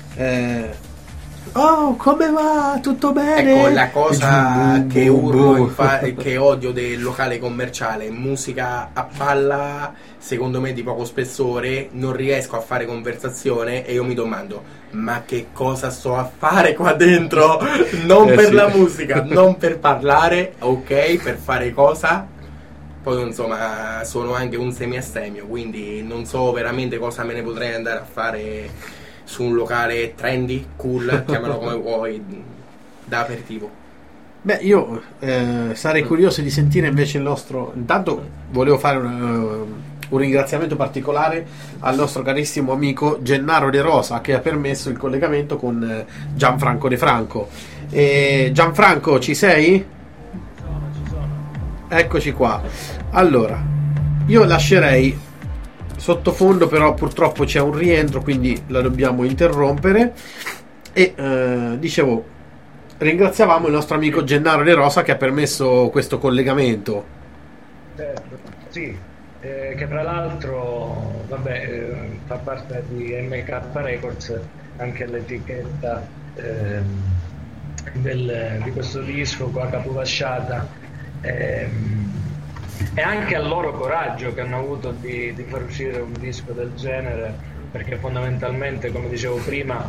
oh, come va? Tutto bene? Ecco, la cosa E che giù, urlo, che odio del locale commerciale, musica a palla, secondo me di poco spessore, non riesco a fare conversazione e io mi domando, ma che cosa sto a fare qua dentro? Non per sì. la musica, non per parlare, ok, per fare cosa? Poi insomma sono anche un semi-astemio, quindi non so veramente cosa me ne potrei andare a fare su un locale trendy, cool, chiamalo come vuoi, da aperitivo. Beh, io sarei curioso di sentire invece il nostro. Intanto volevo fare un ringraziamento particolare al nostro carissimo amico Gennaro De Rosa, che ha permesso il collegamento con Gianfranco De Franco. Gianfranco, ci sei? Ci sono. Eccoci qua. Allora, io lascerei sottofondo, però purtroppo c'è un rientro, quindi la dobbiamo interrompere. E dicevo, ringraziavamo il nostro amico Gennaro De Rosa che ha permesso questo collegamento. Sì, che tra l'altro fa parte di MK Records, anche l'etichetta di questo disco qua, Capovasciata, e anche al loro coraggio che hanno avuto di far uscire un disco del genere, perché fondamentalmente, come dicevo prima,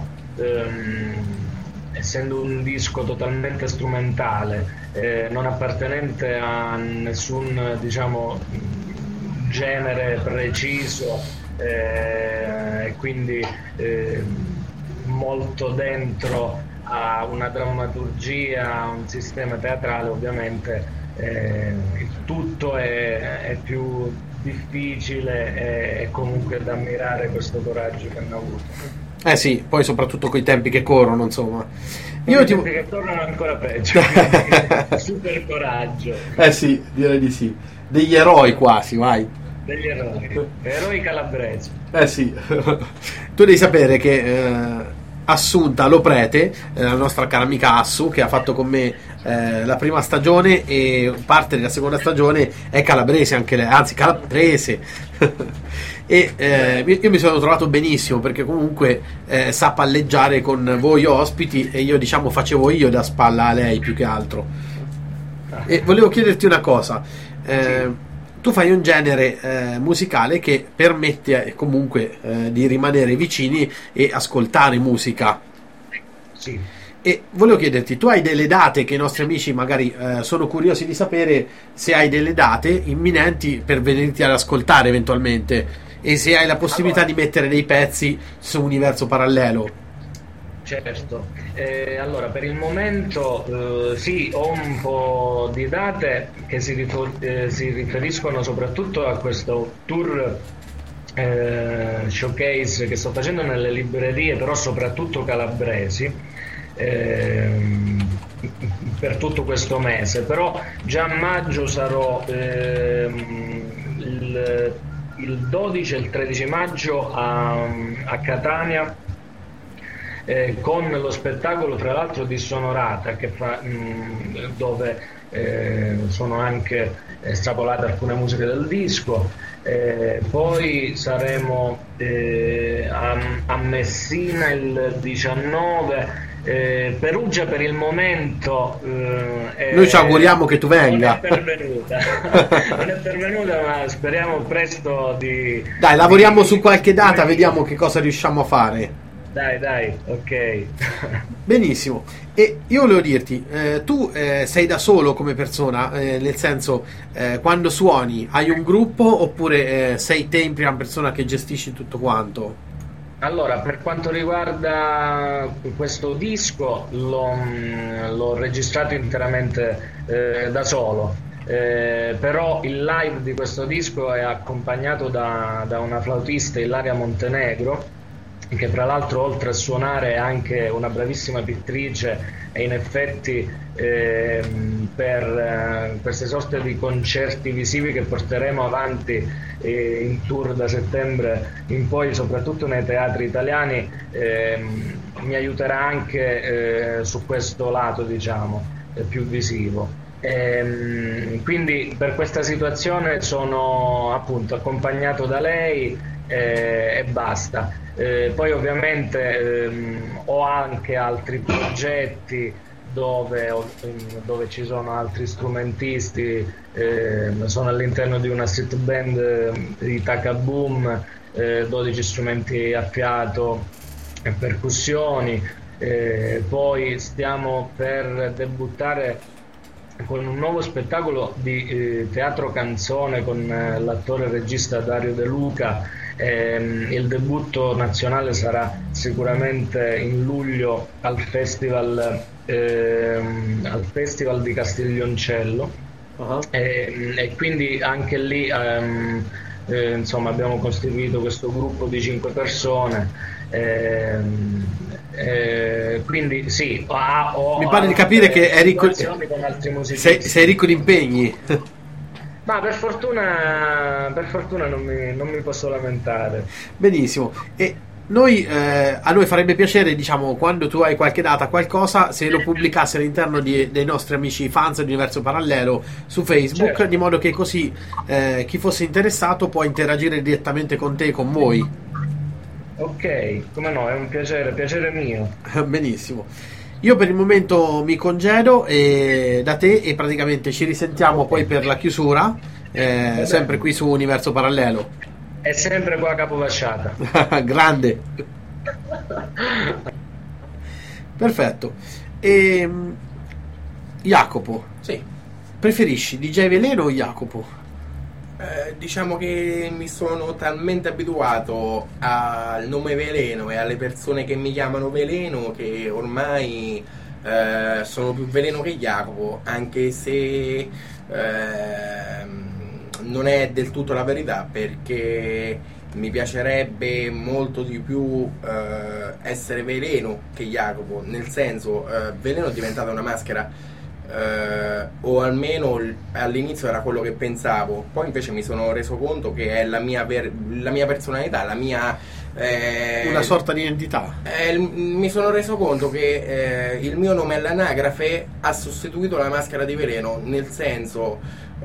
essendo un disco totalmente strumentale, non appartenente a nessun, diciamo, genere preciso, e quindi molto dentro a una drammaturgia, a un sistema teatrale, ovviamente il tutto è più difficile e comunque da ammirare questo coraggio che hanno avuto. Sì, poi soprattutto coi tempi che corrono, insomma. Che tornano ancora peggio. Super coraggio. Sì, direi di sì. Degli eroi quasi, vai. Degli eroi calabresi. Sì. Tu devi sapere che Assunta Loprete, la nostra cara amica Assu, che ha fatto con me la prima stagione e parte della seconda stagione, è calabrese anche lei, anzi calabrese. E io mi sono trovato benissimo, perché comunque sa palleggiare con voi ospiti, e io, diciamo, facevo io da spalla a lei più che altro. E volevo chiederti una cosa. Tu fai un genere musicale che permette comunque di rimanere vicini e ascoltare musica. Sì. E volevo chiederti, tu hai delle date che i nostri amici magari sono curiosi di sapere, se hai delle date imminenti per venirti ad ascoltare eventualmente, e se hai la possibilità di mettere dei pezzi su Universo Parallelo. Certo, allora per il momento sì, ho un po' di date che si riferiscono soprattutto a questo tour showcase che sto facendo nelle librerie, però soprattutto calabresi, per tutto questo mese. Però già a maggio sarò il 12 e il 13 maggio a Catania, con lo spettacolo tra l'altro di Sonorata, che fa, dove sono anche estrapolate alcune musiche del disco. Poi saremo a Messina il 19, Perugia per il momento noi ci auguriamo che tu venga. non è pervenuta, ma speriamo presto di... Dai, lavoriamo su qualche data, vediamo che cosa riusciamo a fare. Dai, ok. Benissimo. E io volevo dirti, tu sei da solo come persona, nel senso, quando suoni hai un gruppo, oppure sei te in prima persona che gestisci tutto quanto? Allora, per quanto riguarda questo disco, l'ho registrato interamente da solo, però il live di questo disco è accompagnato da una flautista, Ilaria Montenegro, che tra l'altro, oltre a suonare, è anche una bravissima pittrice, e in effetti per queste sorte di concerti visivi che porteremo avanti in tour da settembre in poi, soprattutto nei teatri italiani, mi aiuterà anche su questo lato, diciamo, più visivo. Quindi per questa situazione sono appunto accompagnato da lei e basta. Poi ovviamente ho anche altri progetti dove ci sono altri strumentisti, sono all'interno di una street band di Takaboom, 12 strumenti a fiato e percussioni. Poi stiamo per debuttare con un nuovo spettacolo di teatro canzone con l'attore e regista Dario De Luca. Il debutto nazionale sarà sicuramente in luglio al festival di Castiglioncello. E quindi anche lì insomma abbiamo costituito questo gruppo di 5 persone. Quindi sì, mi pare di capire che è ricco, con altri musicisti. sei ricco di impegni. Ma per fortuna non mi posso lamentare. Benissimo. E a noi farebbe piacere, diciamo, quando tu hai qualche data, qualcosa, se lo pubblicassi all'interno dei nostri amici fans di Universo Parallelo su Facebook, certo, di modo che così chi fosse interessato può interagire direttamente con te e con voi. Ok, come no, è un piacere mio. Benissimo. Io per il momento mi congedo da te e praticamente ci risentiamo poi per la chiusura, sempre qui su Universo Parallelo. È sempre qua a Capovasciata. Grande. Perfetto. Jacopo, sì, preferisci DJ Veleno o Jacopo? Diciamo che mi sono talmente abituato al nome Veleno e alle persone che mi chiamano Veleno che ormai sono più Veleno che Jacopo, anche se non è del tutto la verità, perché mi piacerebbe molto di più essere Veleno che Jacopo, nel senso Veleno è diventata una maschera. O almeno all'inizio era quello che pensavo, poi invece mi sono reso conto che è la mia personalità, la mia una sorta di identità. Mi sono reso conto che il mio nome all'anagrafe ha sostituito la maschera di Veleno, nel senso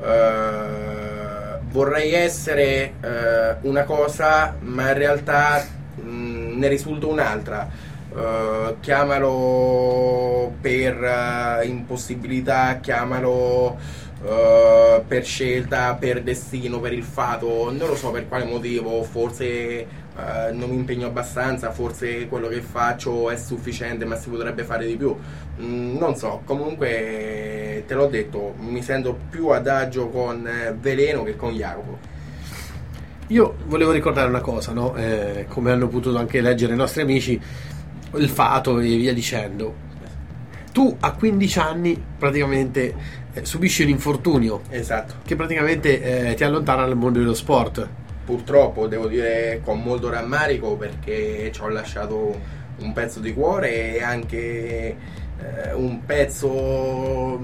vorrei essere una cosa ma in realtà ne risulta un'altra. Chiamalo per impossibilità, chiamalo per scelta, per destino, per il fato, non lo so per quale motivo, forse non mi impegno abbastanza, forse quello che faccio è sufficiente ma si potrebbe fare di più, non so, comunque te l'ho detto, mi sento più adagio con Veleno che con Jacopo. Io volevo ricordare una cosa, no? Come hanno potuto anche leggere i nostri amici, il fato e via dicendo. Tu a 15 anni praticamente subisci un infortunio, esatto, che praticamente ti allontana dal mondo dello sport. Purtroppo devo dire con molto rammarico, perché ci ho lasciato un pezzo di cuore e anche un pezzo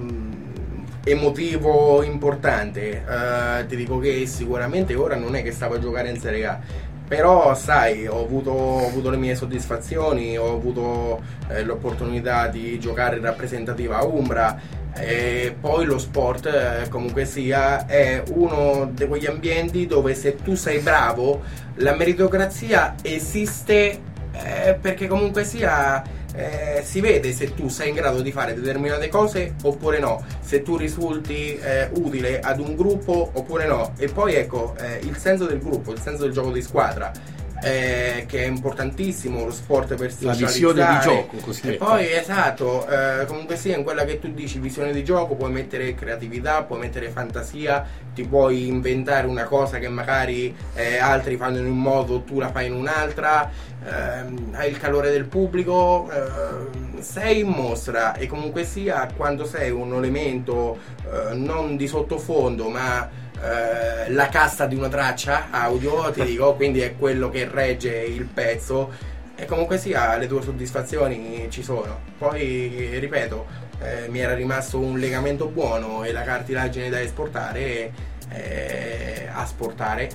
emotivo importante. Ti dico che sicuramente ora non è che stavo a giocare in Serie A, però sai, ho avuto le mie soddisfazioni, ho avuto l'opportunità di giocare in rappresentativa a Umbra, e poi lo sport comunque sia è uno di quegli ambienti dove se tu sei bravo la meritocrazia esiste, perché comunque sia si vede se tu sei in grado di fare determinate cose oppure no, se tu risulti utile ad un gruppo oppure no. E poi ecco, il senso del gruppo, il senso del gioco di squadra, che è importantissimo, lo sport per socializzare, la visione di gioco così. E poi esatto, comunque sia in quella che tu dici visione di gioco puoi mettere creatività, puoi mettere fantasia, ti puoi inventare una cosa che magari altri fanno in un modo, tu la fai in un'altra, hai il calore del pubblico, sei in mostra, e comunque sia quando sei un elemento non di sottofondo ma la cassa di una traccia audio, ti dico, quindi è quello che regge il pezzo, e comunque sia le tue soddisfazioni ci sono. Poi ripeto, mi era rimasto un legamento buono e la cartilagine da esportare a sportare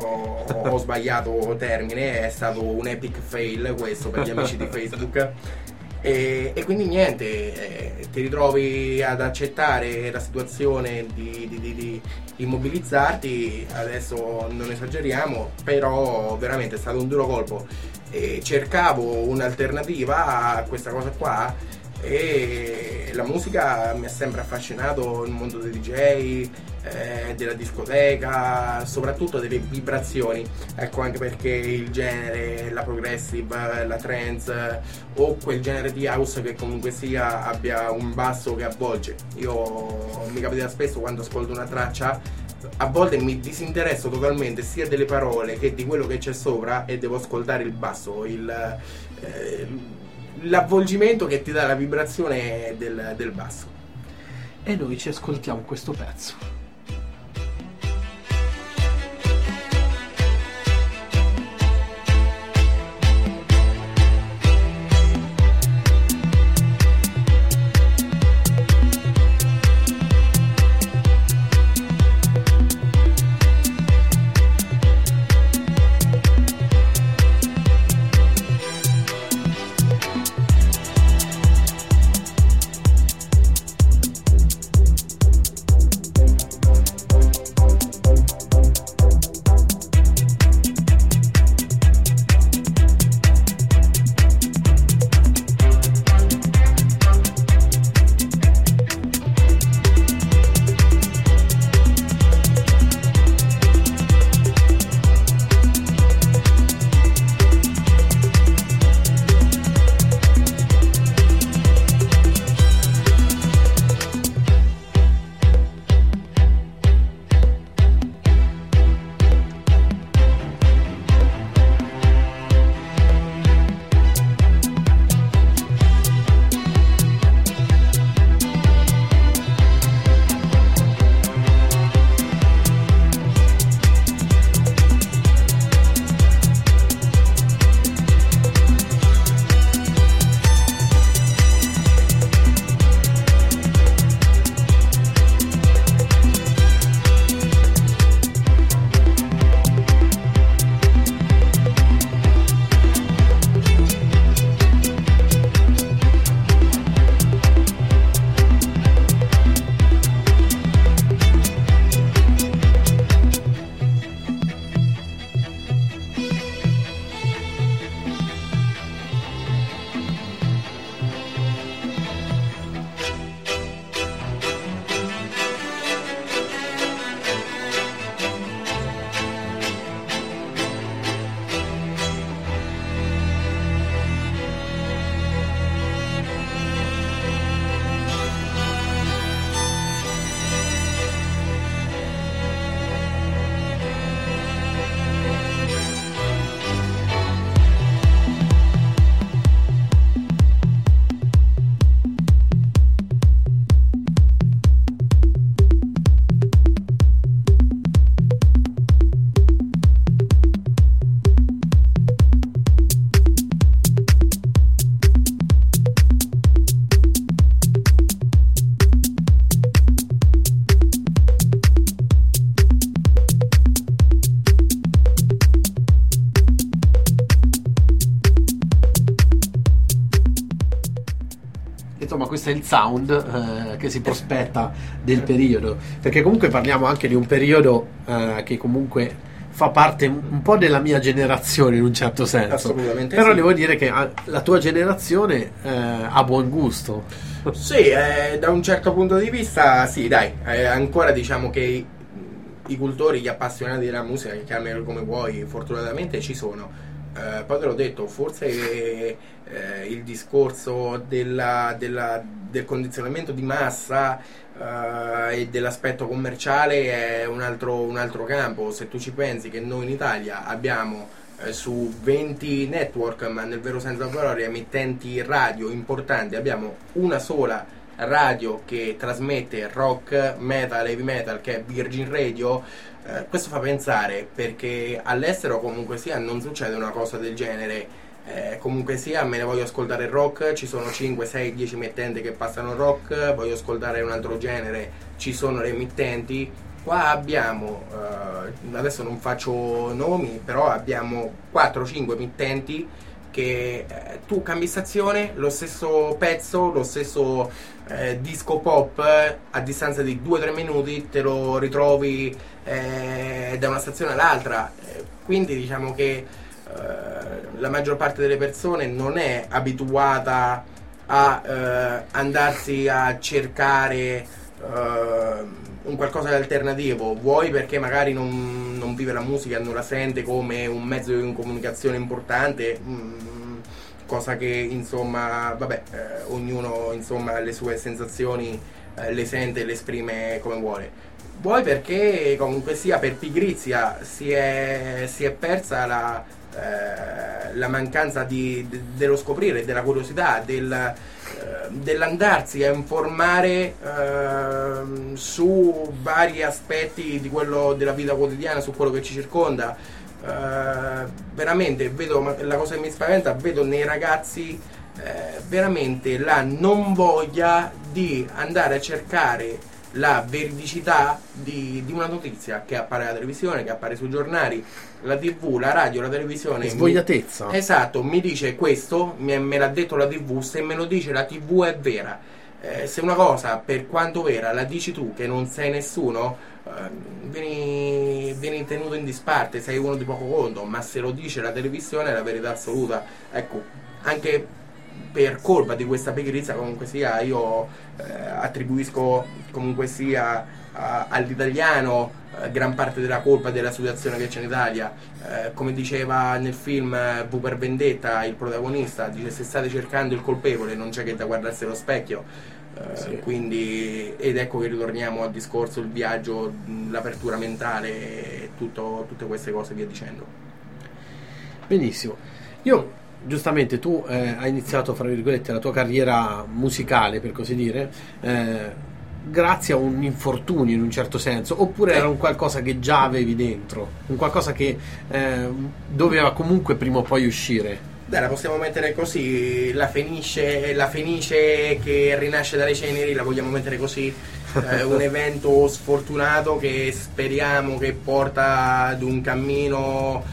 ho sbagliato termine, è stato un epic fail questo per gli amici di Facebook. E quindi niente, ti ritrovi ad accettare la situazione di immobilizzarti. Adesso non esageriamo, però veramente è stato un duro colpo. Cercavo un'alternativa a questa cosa qua, e la musica mi ha sempre affascinato, il mondo dei DJ, della discoteca, soprattutto delle vibrazioni, ecco, anche perché il genere, la progressive, la trance o quel genere di house che comunque sia abbia un basso che avvolge. Io mi capita spesso quando ascolto una traccia, a volte mi disinteresso totalmente sia delle parole che di quello che c'è sopra e devo ascoltare il basso, l'avvolgimento che ti dà la vibrazione del basso. E noi ci ascoltiamo questo pezzo. Insomma, questo è il sound che si prospetta del periodo, perché comunque parliamo anche di un periodo che comunque fa parte un po' della mia generazione in un certo senso. Assolutamente. Però sì. devo dire che la tua generazione ha buon gusto. Sì, da un certo punto di vista sì, dai, ancora diciamo che i cultori, gli appassionati della musica, che chiamano come vuoi, fortunatamente ci sono. Poi te l'ho detto, forse il discorso del condizionamento di massa e dell'aspetto commerciale è un altro campo. Se tu ci pensi che noi in Italia abbiamo su 20 network, ma nel vero senso della parola, emittenti radio importanti, abbiamo una sola radio che trasmette rock, metal, heavy metal, che è Virgin Radio. Questo fa pensare, perché all'estero comunque sia non succede una cosa del genere. Comunque sia, me ne voglio ascoltare rock, ci sono 5, 6, 10 emittenti che passano rock, voglio ascoltare un altro genere, ci sono le emittenti. Qua abbiamo, adesso non faccio nomi, però abbiamo 4-5 emittenti che tu cambi stazione, lo stesso pezzo, lo stesso disco pop, a distanza di 2-3 minuti te lo ritrovi da una stazione all'altra. Quindi diciamo che la maggior parte delle persone non è abituata a andarsi a cercare un qualcosa di alternativo, vuoi perché magari non vive la musica, non la sente come un mezzo di comunicazione importante, cosa che insomma vabbè, ognuno insomma le sue sensazioni le sente e le esprime come vuole, vuoi perché comunque sia per pigrizia si è persa la mancanza dello scoprire, della curiosità, dell'andarsi a informare su vari aspetti di quello della vita quotidiana, su quello che ci circonda. Veramente vedo, la cosa che mi spaventa, vedo nei ragazzi veramente la non voglia di andare a cercare la veridicità di una notizia che appare alla televisione, che appare sui giornali, la TV, la radio, la televisione. Svogliatezza. Esatto, mi dice questo, me l'ha detto la TV, se me lo dice la TV è vera. Se una cosa, per quanto vera, la dici tu che non sei nessuno, vieni tenuto in disparte, sei uno di poco conto, ma se lo dice la televisione è la verità assoluta. Ecco, anche per colpa di questa pigrizia comunque sia io attribuisco comunque sia all'italiano gran parte della colpa della situazione che c'è in Italia. Come diceva nel film V per Vendetta il protagonista, dice se state cercando il colpevole non c'è che da guardarsi allo specchio. Sì. Quindi, ed ecco che ritorniamo al discorso, il viaggio, l'apertura mentale, tutte queste cose via dicendo. Benissimo. Io giustamente tu hai iniziato, fra virgolette, la tua carriera musicale, per così dire, grazie a un infortunio in un certo senso, oppure era un qualcosa che già avevi dentro, un qualcosa che doveva comunque prima o poi uscire? Dai, la possiamo mettere così, la fenice che rinasce dalle ceneri, la vogliamo mettere così, un evento sfortunato che speriamo che porta ad un cammino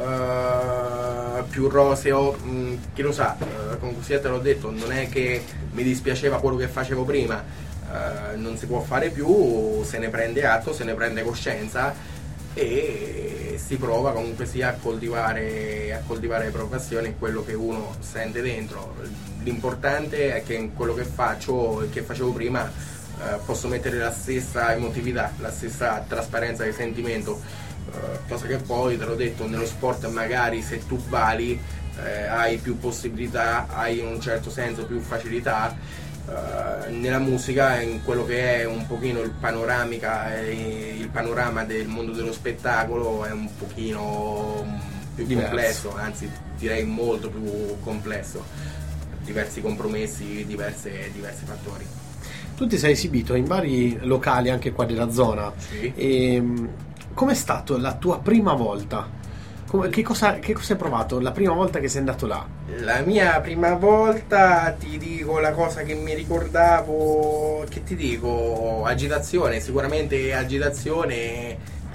più roseo, chi lo sa, comunque sia te l'ho detto, non è che mi dispiaceva quello che facevo prima, non si può fare più, se ne prende atto, se ne prende coscienza e si prova comunque sia a coltivare le proprie passioni, quello che uno sente dentro. L'importante è che in quello che faccio e che facevo prima posso mettere la stessa emotività, la stessa trasparenza di sentimento, cosa che poi, te l'ho detto, nello sport magari se tu vali hai più possibilità, hai in un certo senso più facilità. Nella musica, in quello che è un pochino il panorama del mondo dello spettacolo, è un pochino più complesso, anzi direi molto più complesso, diversi compromessi, diversi fattori. Tu ti sei esibito in vari locali anche qua della zona. Sì. E com'è stato la tua prima volta? Che cosa hai provato la prima volta che sei andato là? La mia prima volta, ti dico la cosa che mi ricordavo, che ti dico, agitazione, sicuramente agitazione,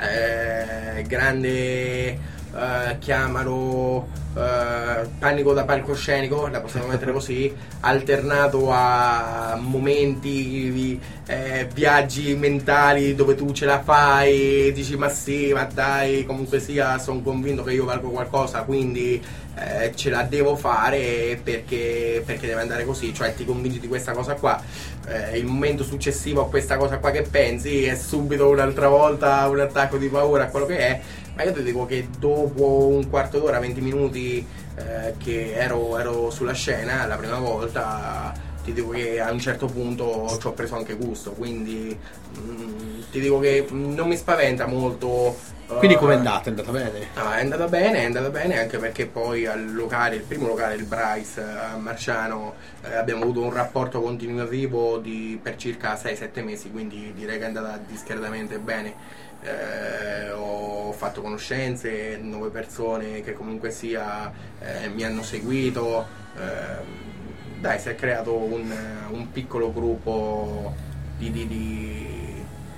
grande, chiamalo panico da palcoscenico, la possiamo mettere così, alternato a momenti, viaggi mentali dove tu ce la fai, dici ma sì, ma dai, comunque sia, sono convinto che io valgo qualcosa, quindi ce la devo fare perché deve andare così, cioè ti convinci di questa cosa qua. Il momento successivo a questa cosa qua che pensi è subito un'altra volta un attacco di paura a quello che è. Ma io ti dico che dopo un quarto d'ora, 20 minuti che ero sulla scena la prima volta, ti dico che a un certo punto ci ho preso anche gusto, quindi ti dico che non mi spaventa molto. Quindi com'è andata? È andata bene? No, è andata bene anche perché poi al locale, il primo locale, il Bryce a Marciano, abbiamo avuto un rapporto continuativo per circa 6-7 mesi, quindi direi che è andata discretamente bene. Ho fatto conoscenze, nuove persone che comunque sia mi hanno seguito, dai, si è creato un piccolo gruppo di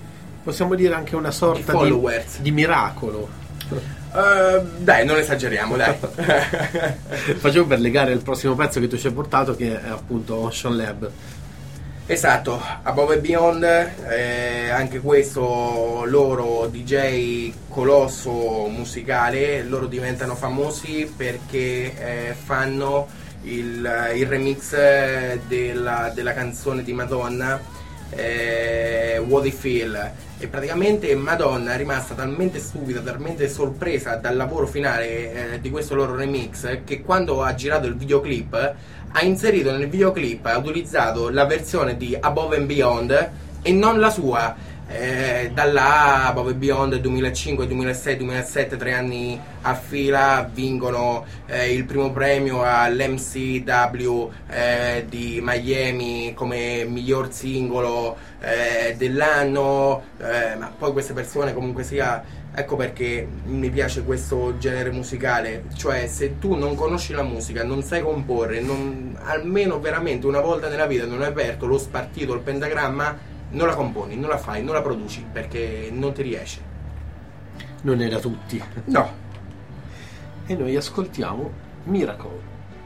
possiamo dire anche una sorta Di followers. di miracolo. Dai, non esageriamo, dai. Facevo per legare il prossimo pezzo che tu ci hai portato, che è appunto Ocean Lab. Esatto, Above and Beyond, anche questo loro DJ colosso musicale, loro diventano famosi perché fanno il remix della canzone di Madonna, What It Feel, e praticamente Madonna è rimasta talmente stupida, talmente sorpresa dal lavoro finale di questo loro remix, che quando ha girato il videoclip ha inserito nel videoclip, ha utilizzato la versione di Above and Beyond e non la sua. Da là Above and Beyond 2005, 2006, 2007, 3 anni a fila vincono il primo premio all'MCW di Miami come miglior singolo dell'anno, ma poi queste persone comunque sia, ecco perché mi piace questo genere musicale, cioè se tu non conosci la musica, non sai comporre, almeno veramente una volta nella vita non hai aperto lo spartito, il pentagramma, non la componi, non la fai, non la produci, perché non ti riesce. Non è da tutti. No. E noi ascoltiamo Miracle.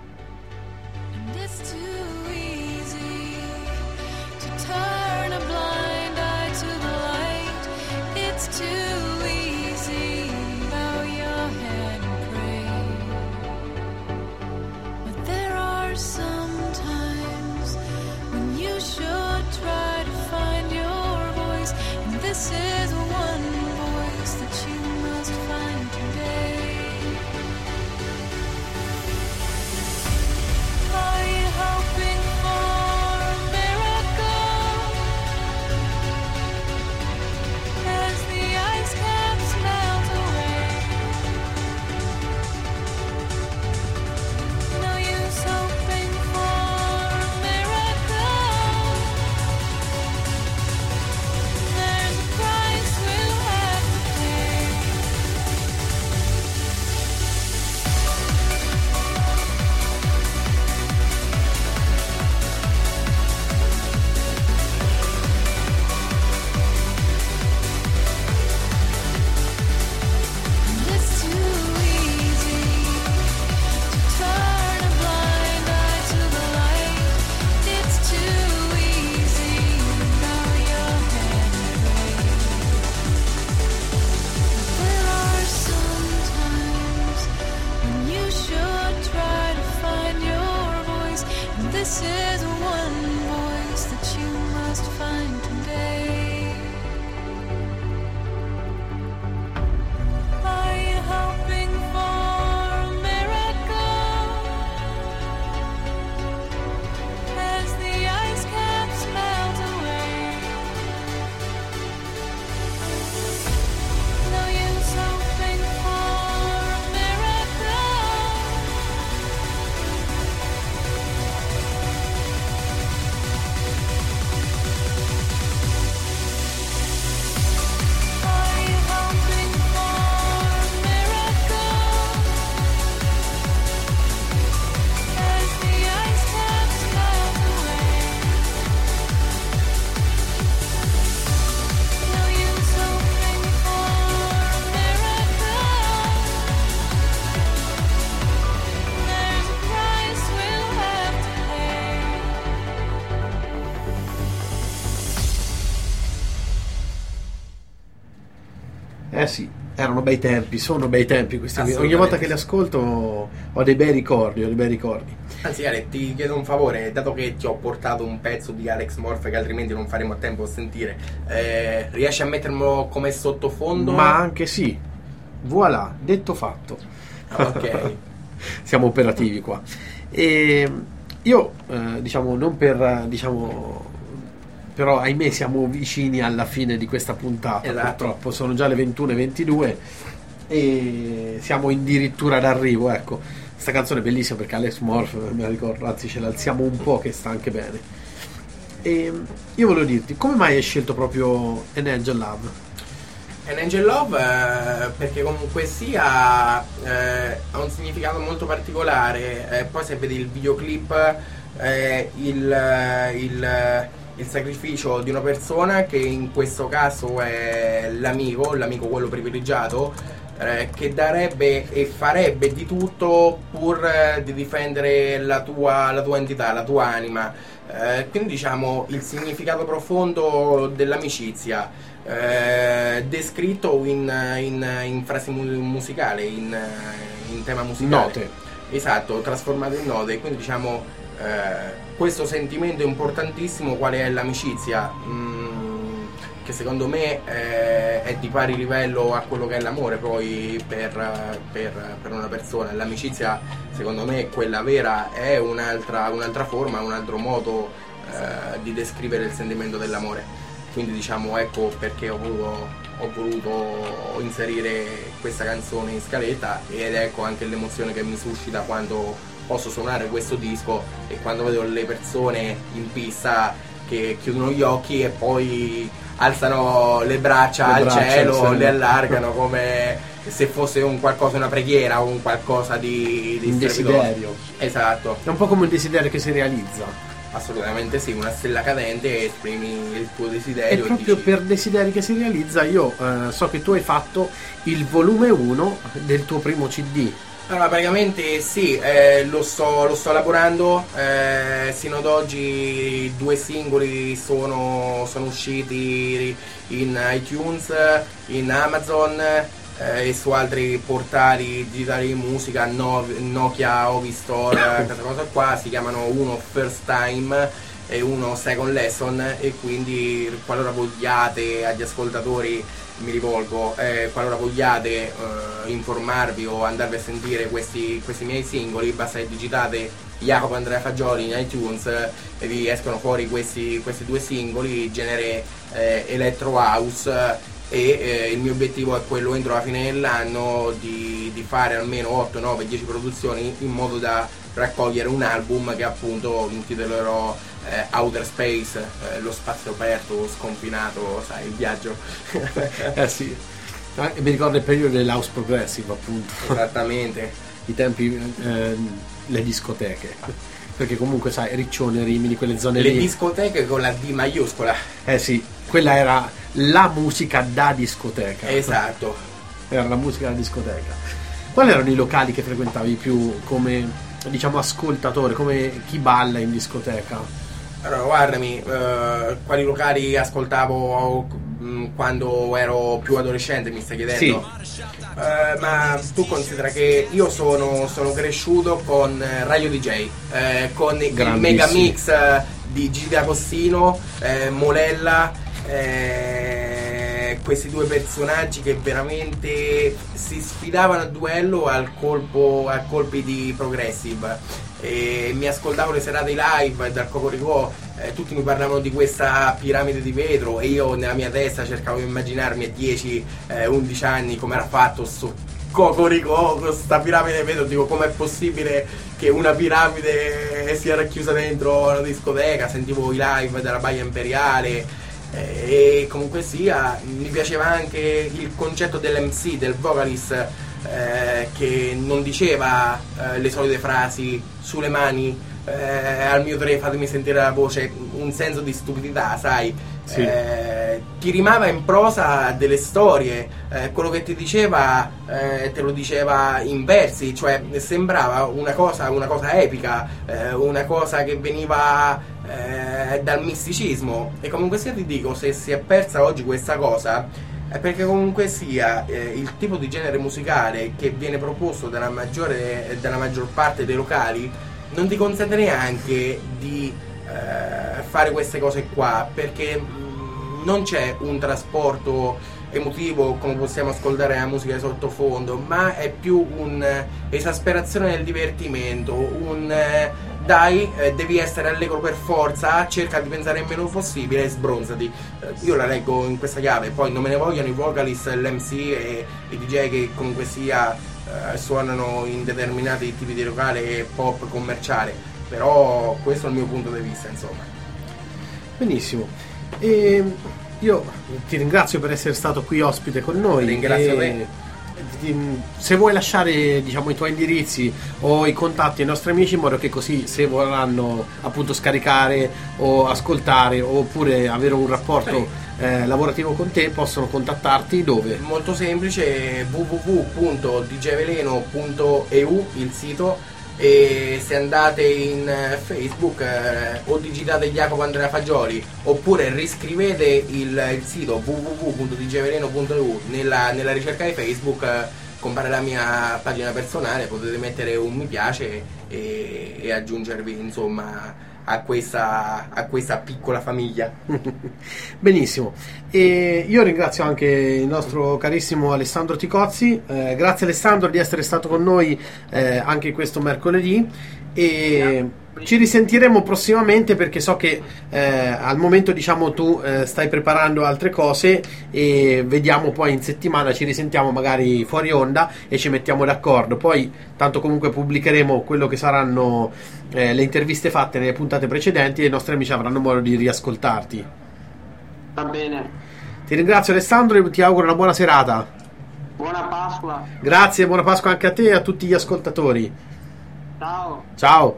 It's too easy to turn a blind eye to the light. It's too easy, bow your head and pray. But there are some times when you should try to find your voice, and this is one voice that you must find today. Are you hoping for a miracle as the ice caps melt away? No use hoping for a miracle. There's a price we'll have to pay. It's too easy to turn a blind eye to the light. It's too easy, bow your head and pray. There are some times when you should try to find your voice, and this is one voice that you must find today. Are you hoping for a miracle as the ice caps melt away? No use hoping for a miracle. Are you hoping for a miracle as the ice caps melt away? No use hoping for a miracle. There's a price we'll have to pay. Eh sì, erano bei tempi, sono bei tempi questi. Ogni Assolutamente. volta che li ascolto ho dei bei ricordi, Anzi Ale, ti chiedo un favore, dato che ti ho portato un pezzo di Alex Morph che altrimenti non faremo a tempo a sentire, riesci a mettermelo come sottofondo? Ma anche sì, voilà, detto fatto. Ok. Siamo operativi qua. E io, diciamo, non per, diciamo, però ahimè siamo vicini alla fine di questa puntata. Esatto. Purtroppo sono già le 21:22 e siamo addirittura d'arrivo, ecco. Sta canzone è bellissima perché Alex Morph, me la ricordo, anzi ce l'alziamo un po' che sta anche bene. E io volevo dirti, come mai hai scelto proprio An Angel Love? An Angel Love perché comunque sia ha un significato molto particolare, poi se vedi il videoclip il sacrificio di una persona, che in questo caso è l'amico quello privilegiato, che darebbe e farebbe di tutto pur di difendere la tua entità, la tua anima. Quindi diciamo il significato profondo dell'amicizia, descritto in frasi musicali, in tema musicale. Note. Esatto, trasformato in note. Quindi diciamo questo sentimento importantissimo qual è l'amicizia, che secondo me è di pari livello a quello che è l'amore poi per una persona. L'amicizia secondo me, quella vera, è un'altra forma, un altro modo di descrivere il sentimento dell'amore. Quindi diciamo, ecco perché ho voluto inserire questa canzone in scaletta, ed ecco anche l'emozione che mi suscita quando posso suonare questo disco e quando vedo le persone in pista che chiudono gli occhi e poi alzano le braccia al cielo, le allargano come se fosse una preghiera o un qualcosa di un desiderio. Esatto. È un po' come un desiderio che si realizza. Assolutamente sì, una stella cadente, esprimi il tuo E desiderio. proprio dici, per desideri che si realizza, io so che tu hai fatto il volume 1 del tuo primo CD. allora, praticamente sì, lo sto elaborando, sino ad oggi 2 singoli sono usciti in iTunes, in Amazon e su altri portali digitali di musica, Nokia, Ovi Store, questa cosa qua. Si chiamano uno First Time e uno Second Lesson, e quindi qualora vogliate, agli ascoltatori mi rivolgo, qualora vogliate informarvi o andarvi a sentire questi miei singoli, basta che digitate Jacopo Andrea Fagioli in iTunes e vi escono fuori questi 2 singoli, genere Electro House, e il mio obiettivo è quello, entro la fine dell'anno, di fare almeno 8, 9, 10 produzioni, in modo da raccogliere un album che appunto intitolerò Outer Space, lo spazio aperto, sconfinato, sai, il viaggio. Sì. Mi ricordo il periodo dell'house progressive, appunto. Esattamente. I tempi, le discoteche. Perché comunque sai, Riccione, Rimini, quelle zone Le lì. discoteche con la D maiuscola. Sì, quella era la musica da discoteca. Esatto. Era la musica da discoteca. Quali erano i locali che frequentavi più come, diciamo, ascoltatore, come chi balla in discoteca? Allora, guardami, quali locali ascoltavo quando ero più adolescente, mi stai chiedendo? Sì. Ma tu considera che io sono cresciuto con Radio DJ, con il Mega Mix di Gigi D'Agostino, Molella, questi 2 personaggi che veramente si sfidavano a duello a colpi di progressive. E mi ascoltavo le serate live dal Cocorico, tutti mi parlavano di questa piramide di vetro e io nella mia testa cercavo di immaginarmi a 10-11 anni come era fatto sto Cocorico con sta piramide di vetro. Dico, com'è possibile che una piramide sia racchiusa dentro una discoteca? Sentivo i live della Baia Imperiale, e comunque sia mi piaceva anche il concetto dell'MC, del vocalist, che non diceva le solite frasi sulle mani, al mio tre fatemi sentire la voce, un senso di stupidità, sai. Sì. Ti rimava in prosa delle storie, quello che ti diceva te lo diceva in versi, cioè sembrava una cosa epica, una cosa che veniva dal misticismo. E comunque sia ti dico, se si è persa oggi questa cosa è perché comunque sia il tipo di genere musicale che viene proposto dalla maggior parte dei locali non ti consente neanche di fare queste cose qua, perché non c'è un trasporto emotivo come possiamo ascoltare la musica di sottofondo, ma è più un'esasperazione del divertimento, devi essere allegro per forza, cerca di pensare il meno possibile e sbronzati. Io la leggo in questa chiave, poi non me ne vogliono i vocalist, l'MC e i DJ che comunque sia suonano in determinati tipi di locale pop commerciale, però questo è il mio punto di vista, insomma. Benissimo. E io ti ringrazio per essere stato qui ospite con noi. Ringrazio te. se vuoi lasciare, diciamo, i tuoi indirizzi o i contatti ai nostri amici, in modo che così, se vorranno appunto scaricare o ascoltare oppure avere un rapporto lavorativo con te, possono contattarti dove? Molto semplice, www.djveleno.eu il sito, e se andate in Facebook o digitate Jacopo Andrea Fagioli oppure riscrivete il sito www.djveleno.eu nella ricerca di Facebook, compare la mia pagina personale, potete mettere un mi piace e aggiungervi, insomma, a questa piccola famiglia. Benissimo, e io ringrazio anche il nostro carissimo Alessandro Ticozzi. Grazie Alessandro di essere stato con noi anche questo mercoledì, e ci risentiremo prossimamente, perché so che al momento, diciamo, tu stai preparando altre cose, e vediamo poi in settimana, ci risentiamo magari fuori onda e ci mettiamo d'accordo. Poi tanto comunque pubblicheremo quello che saranno le interviste fatte nelle puntate precedenti, e i nostri amici avranno modo di riascoltarti. Va bene. Ti ringrazio Alessandro e ti auguro una buona serata. Buona Pasqua. Grazie, buona Pasqua anche a te e a tutti gli ascoltatori. Ciao. Ciao.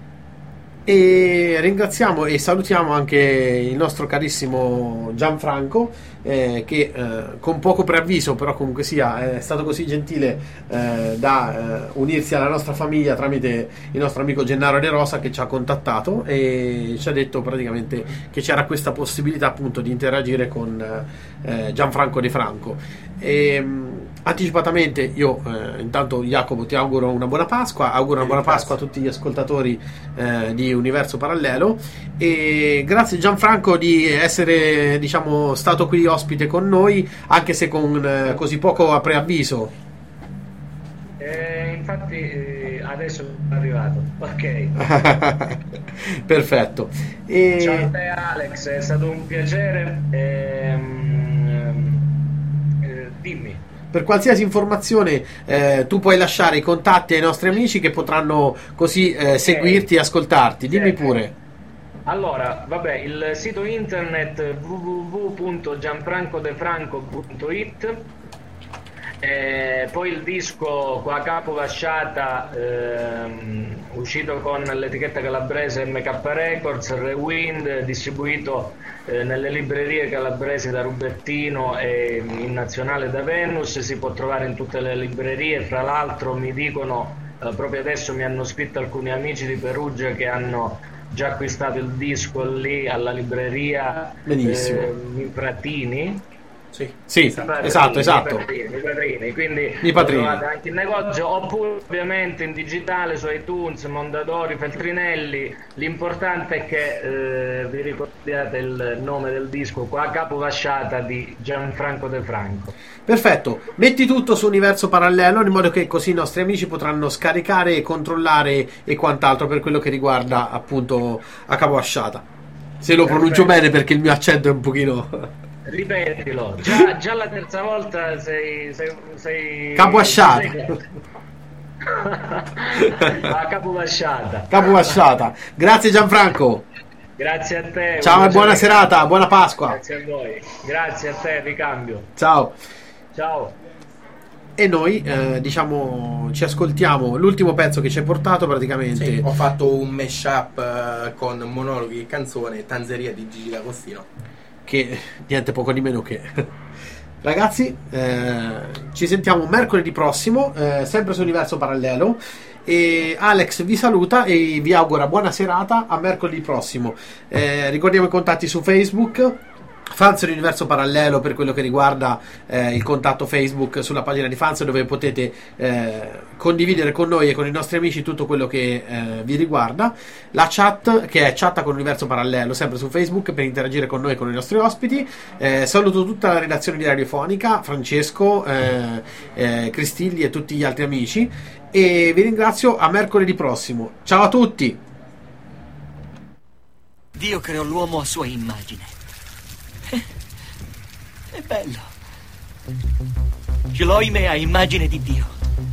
E ringraziamo e salutiamo anche il nostro carissimo Gianfranco, che con poco preavviso, però comunque sia, è stato così gentile da unirsi alla nostra famiglia tramite il nostro amico Gennaro De Rosa, che ci ha contattato e ci ha detto praticamente che c'era questa possibilità appunto di interagire con Gianfranco De Franco. E anticipatamente io intanto, Jacopo, ti auguro una buona Pasqua, auguro una buona Pasqua a tutti gli ascoltatori di Universo Parallelo, e grazie Gianfranco di essere, diciamo, stato qui ospite con noi, anche se con così poco a preavviso. Infatti adesso è arrivato. Ok. Perfetto. Ciao a te Alex, è stato un piacere. Dimmi. Per qualsiasi informazione tu puoi lasciare i contatti ai nostri amici, che potranno così seguirti e ascoltarti. Dimmi pure. Allora, vabbè, il sito internet www.gianfrancodefranco.it, poi il disco qua capo Vasciata, uscito con l'etichetta calabrese MK Records, Rewind, distribuito nelle librerie calabresi da Rubettino e in nazionale da Venus. Si può trovare in tutte le librerie. Fra l'altro mi dicono, proprio adesso mi hanno scritto alcuni amici di Perugia che hanno già acquistato il disco lì alla libreria in Pratini. Sì, esatto. I Patrini, quindi lo trovate anche in negozio, oppure ovviamente in digitale su iTunes, Mondadori, Feltrinelli. L'importante è che vi ricordiate il nome del disco, qua capo Vasciata di Gianfranco De Franco. Perfetto, metti tutto su Universo Parallelo, in modo che così i nostri amici potranno scaricare e controllare e quant'altro per quello che riguarda appunto a capo Vasciata. Se lo pronuncio bene, perché il mio accento è un pochino... Ripetilo, già la terza volta sei Capovasciata. Capovasciata. Grazie Gianfranco. Grazie a te. Ciao e buona serata, buona Pasqua. Grazie a voi. Grazie a te, ricambio. Ciao. E noi diciamo ci ascoltiamo l'ultimo pezzo che ci hai portato praticamente. Sì, ho fatto un mashup con monologhi e canzone, Tanzeria di Gigi D'Agostino, che niente poco di meno che ragazzi, ci sentiamo mercoledì prossimo, sempre su Universo Parallelo, e Alex vi saluta e vi augura buona serata. A mercoledì prossimo. Ricordiamo i contatti su Facebook, Fans dell'Universo Parallelo, per quello che riguarda il contatto Facebook sulla pagina di Fans, dove potete condividere con noi e con i nostri amici tutto quello che vi riguarda. La chat, che è Chatta con l'Universo Parallelo, sempre su Facebook, per interagire con noi e con i nostri ospiti. Saluto tutta la redazione di Radiofonica, Francesco, Cristilli e tutti gli altri amici, e vi ringrazio. A mercoledì prossimo. Ciao a tutti. Dio creò l'uomo a sua immagine. È bello. Shloime a immagine di Dio.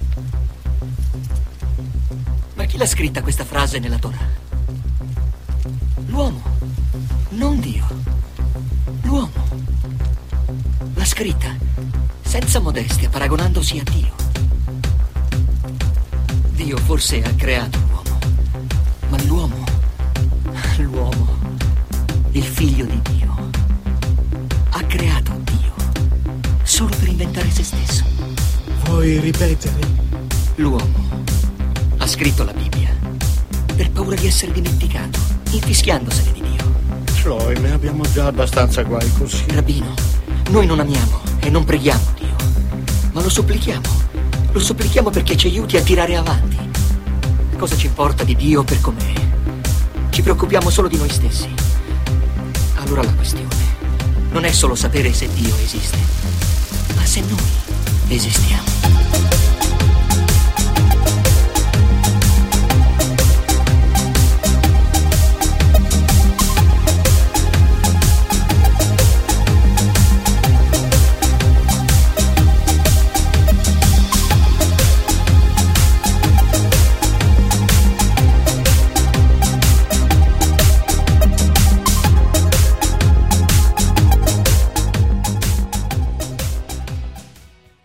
Ma chi l'ha scritta questa frase nella Torah? L'uomo, non Dio. L'uomo. L'ha scritta senza modestia, paragonandosi a Dio. Dio forse ha creato l'uomo, ma l'uomo, il figlio di Dio, ha creato Dio solo per inventare se stesso. Vuoi ripetere? L'uomo ha scritto la Bibbia per paura di essere dimenticato, infischiandosene di Dio. Floyd, ne abbiamo già abbastanza guai così. Rabbino, noi non amiamo e non preghiamo Dio, ma lo supplichiamo perché ci aiuti a tirare avanti. Cosa ci importa di Dio per com'è? Ci preoccupiamo solo di noi stessi. Allora la questione non è solo sapere se Dio esiste, ma se noi esistiamo.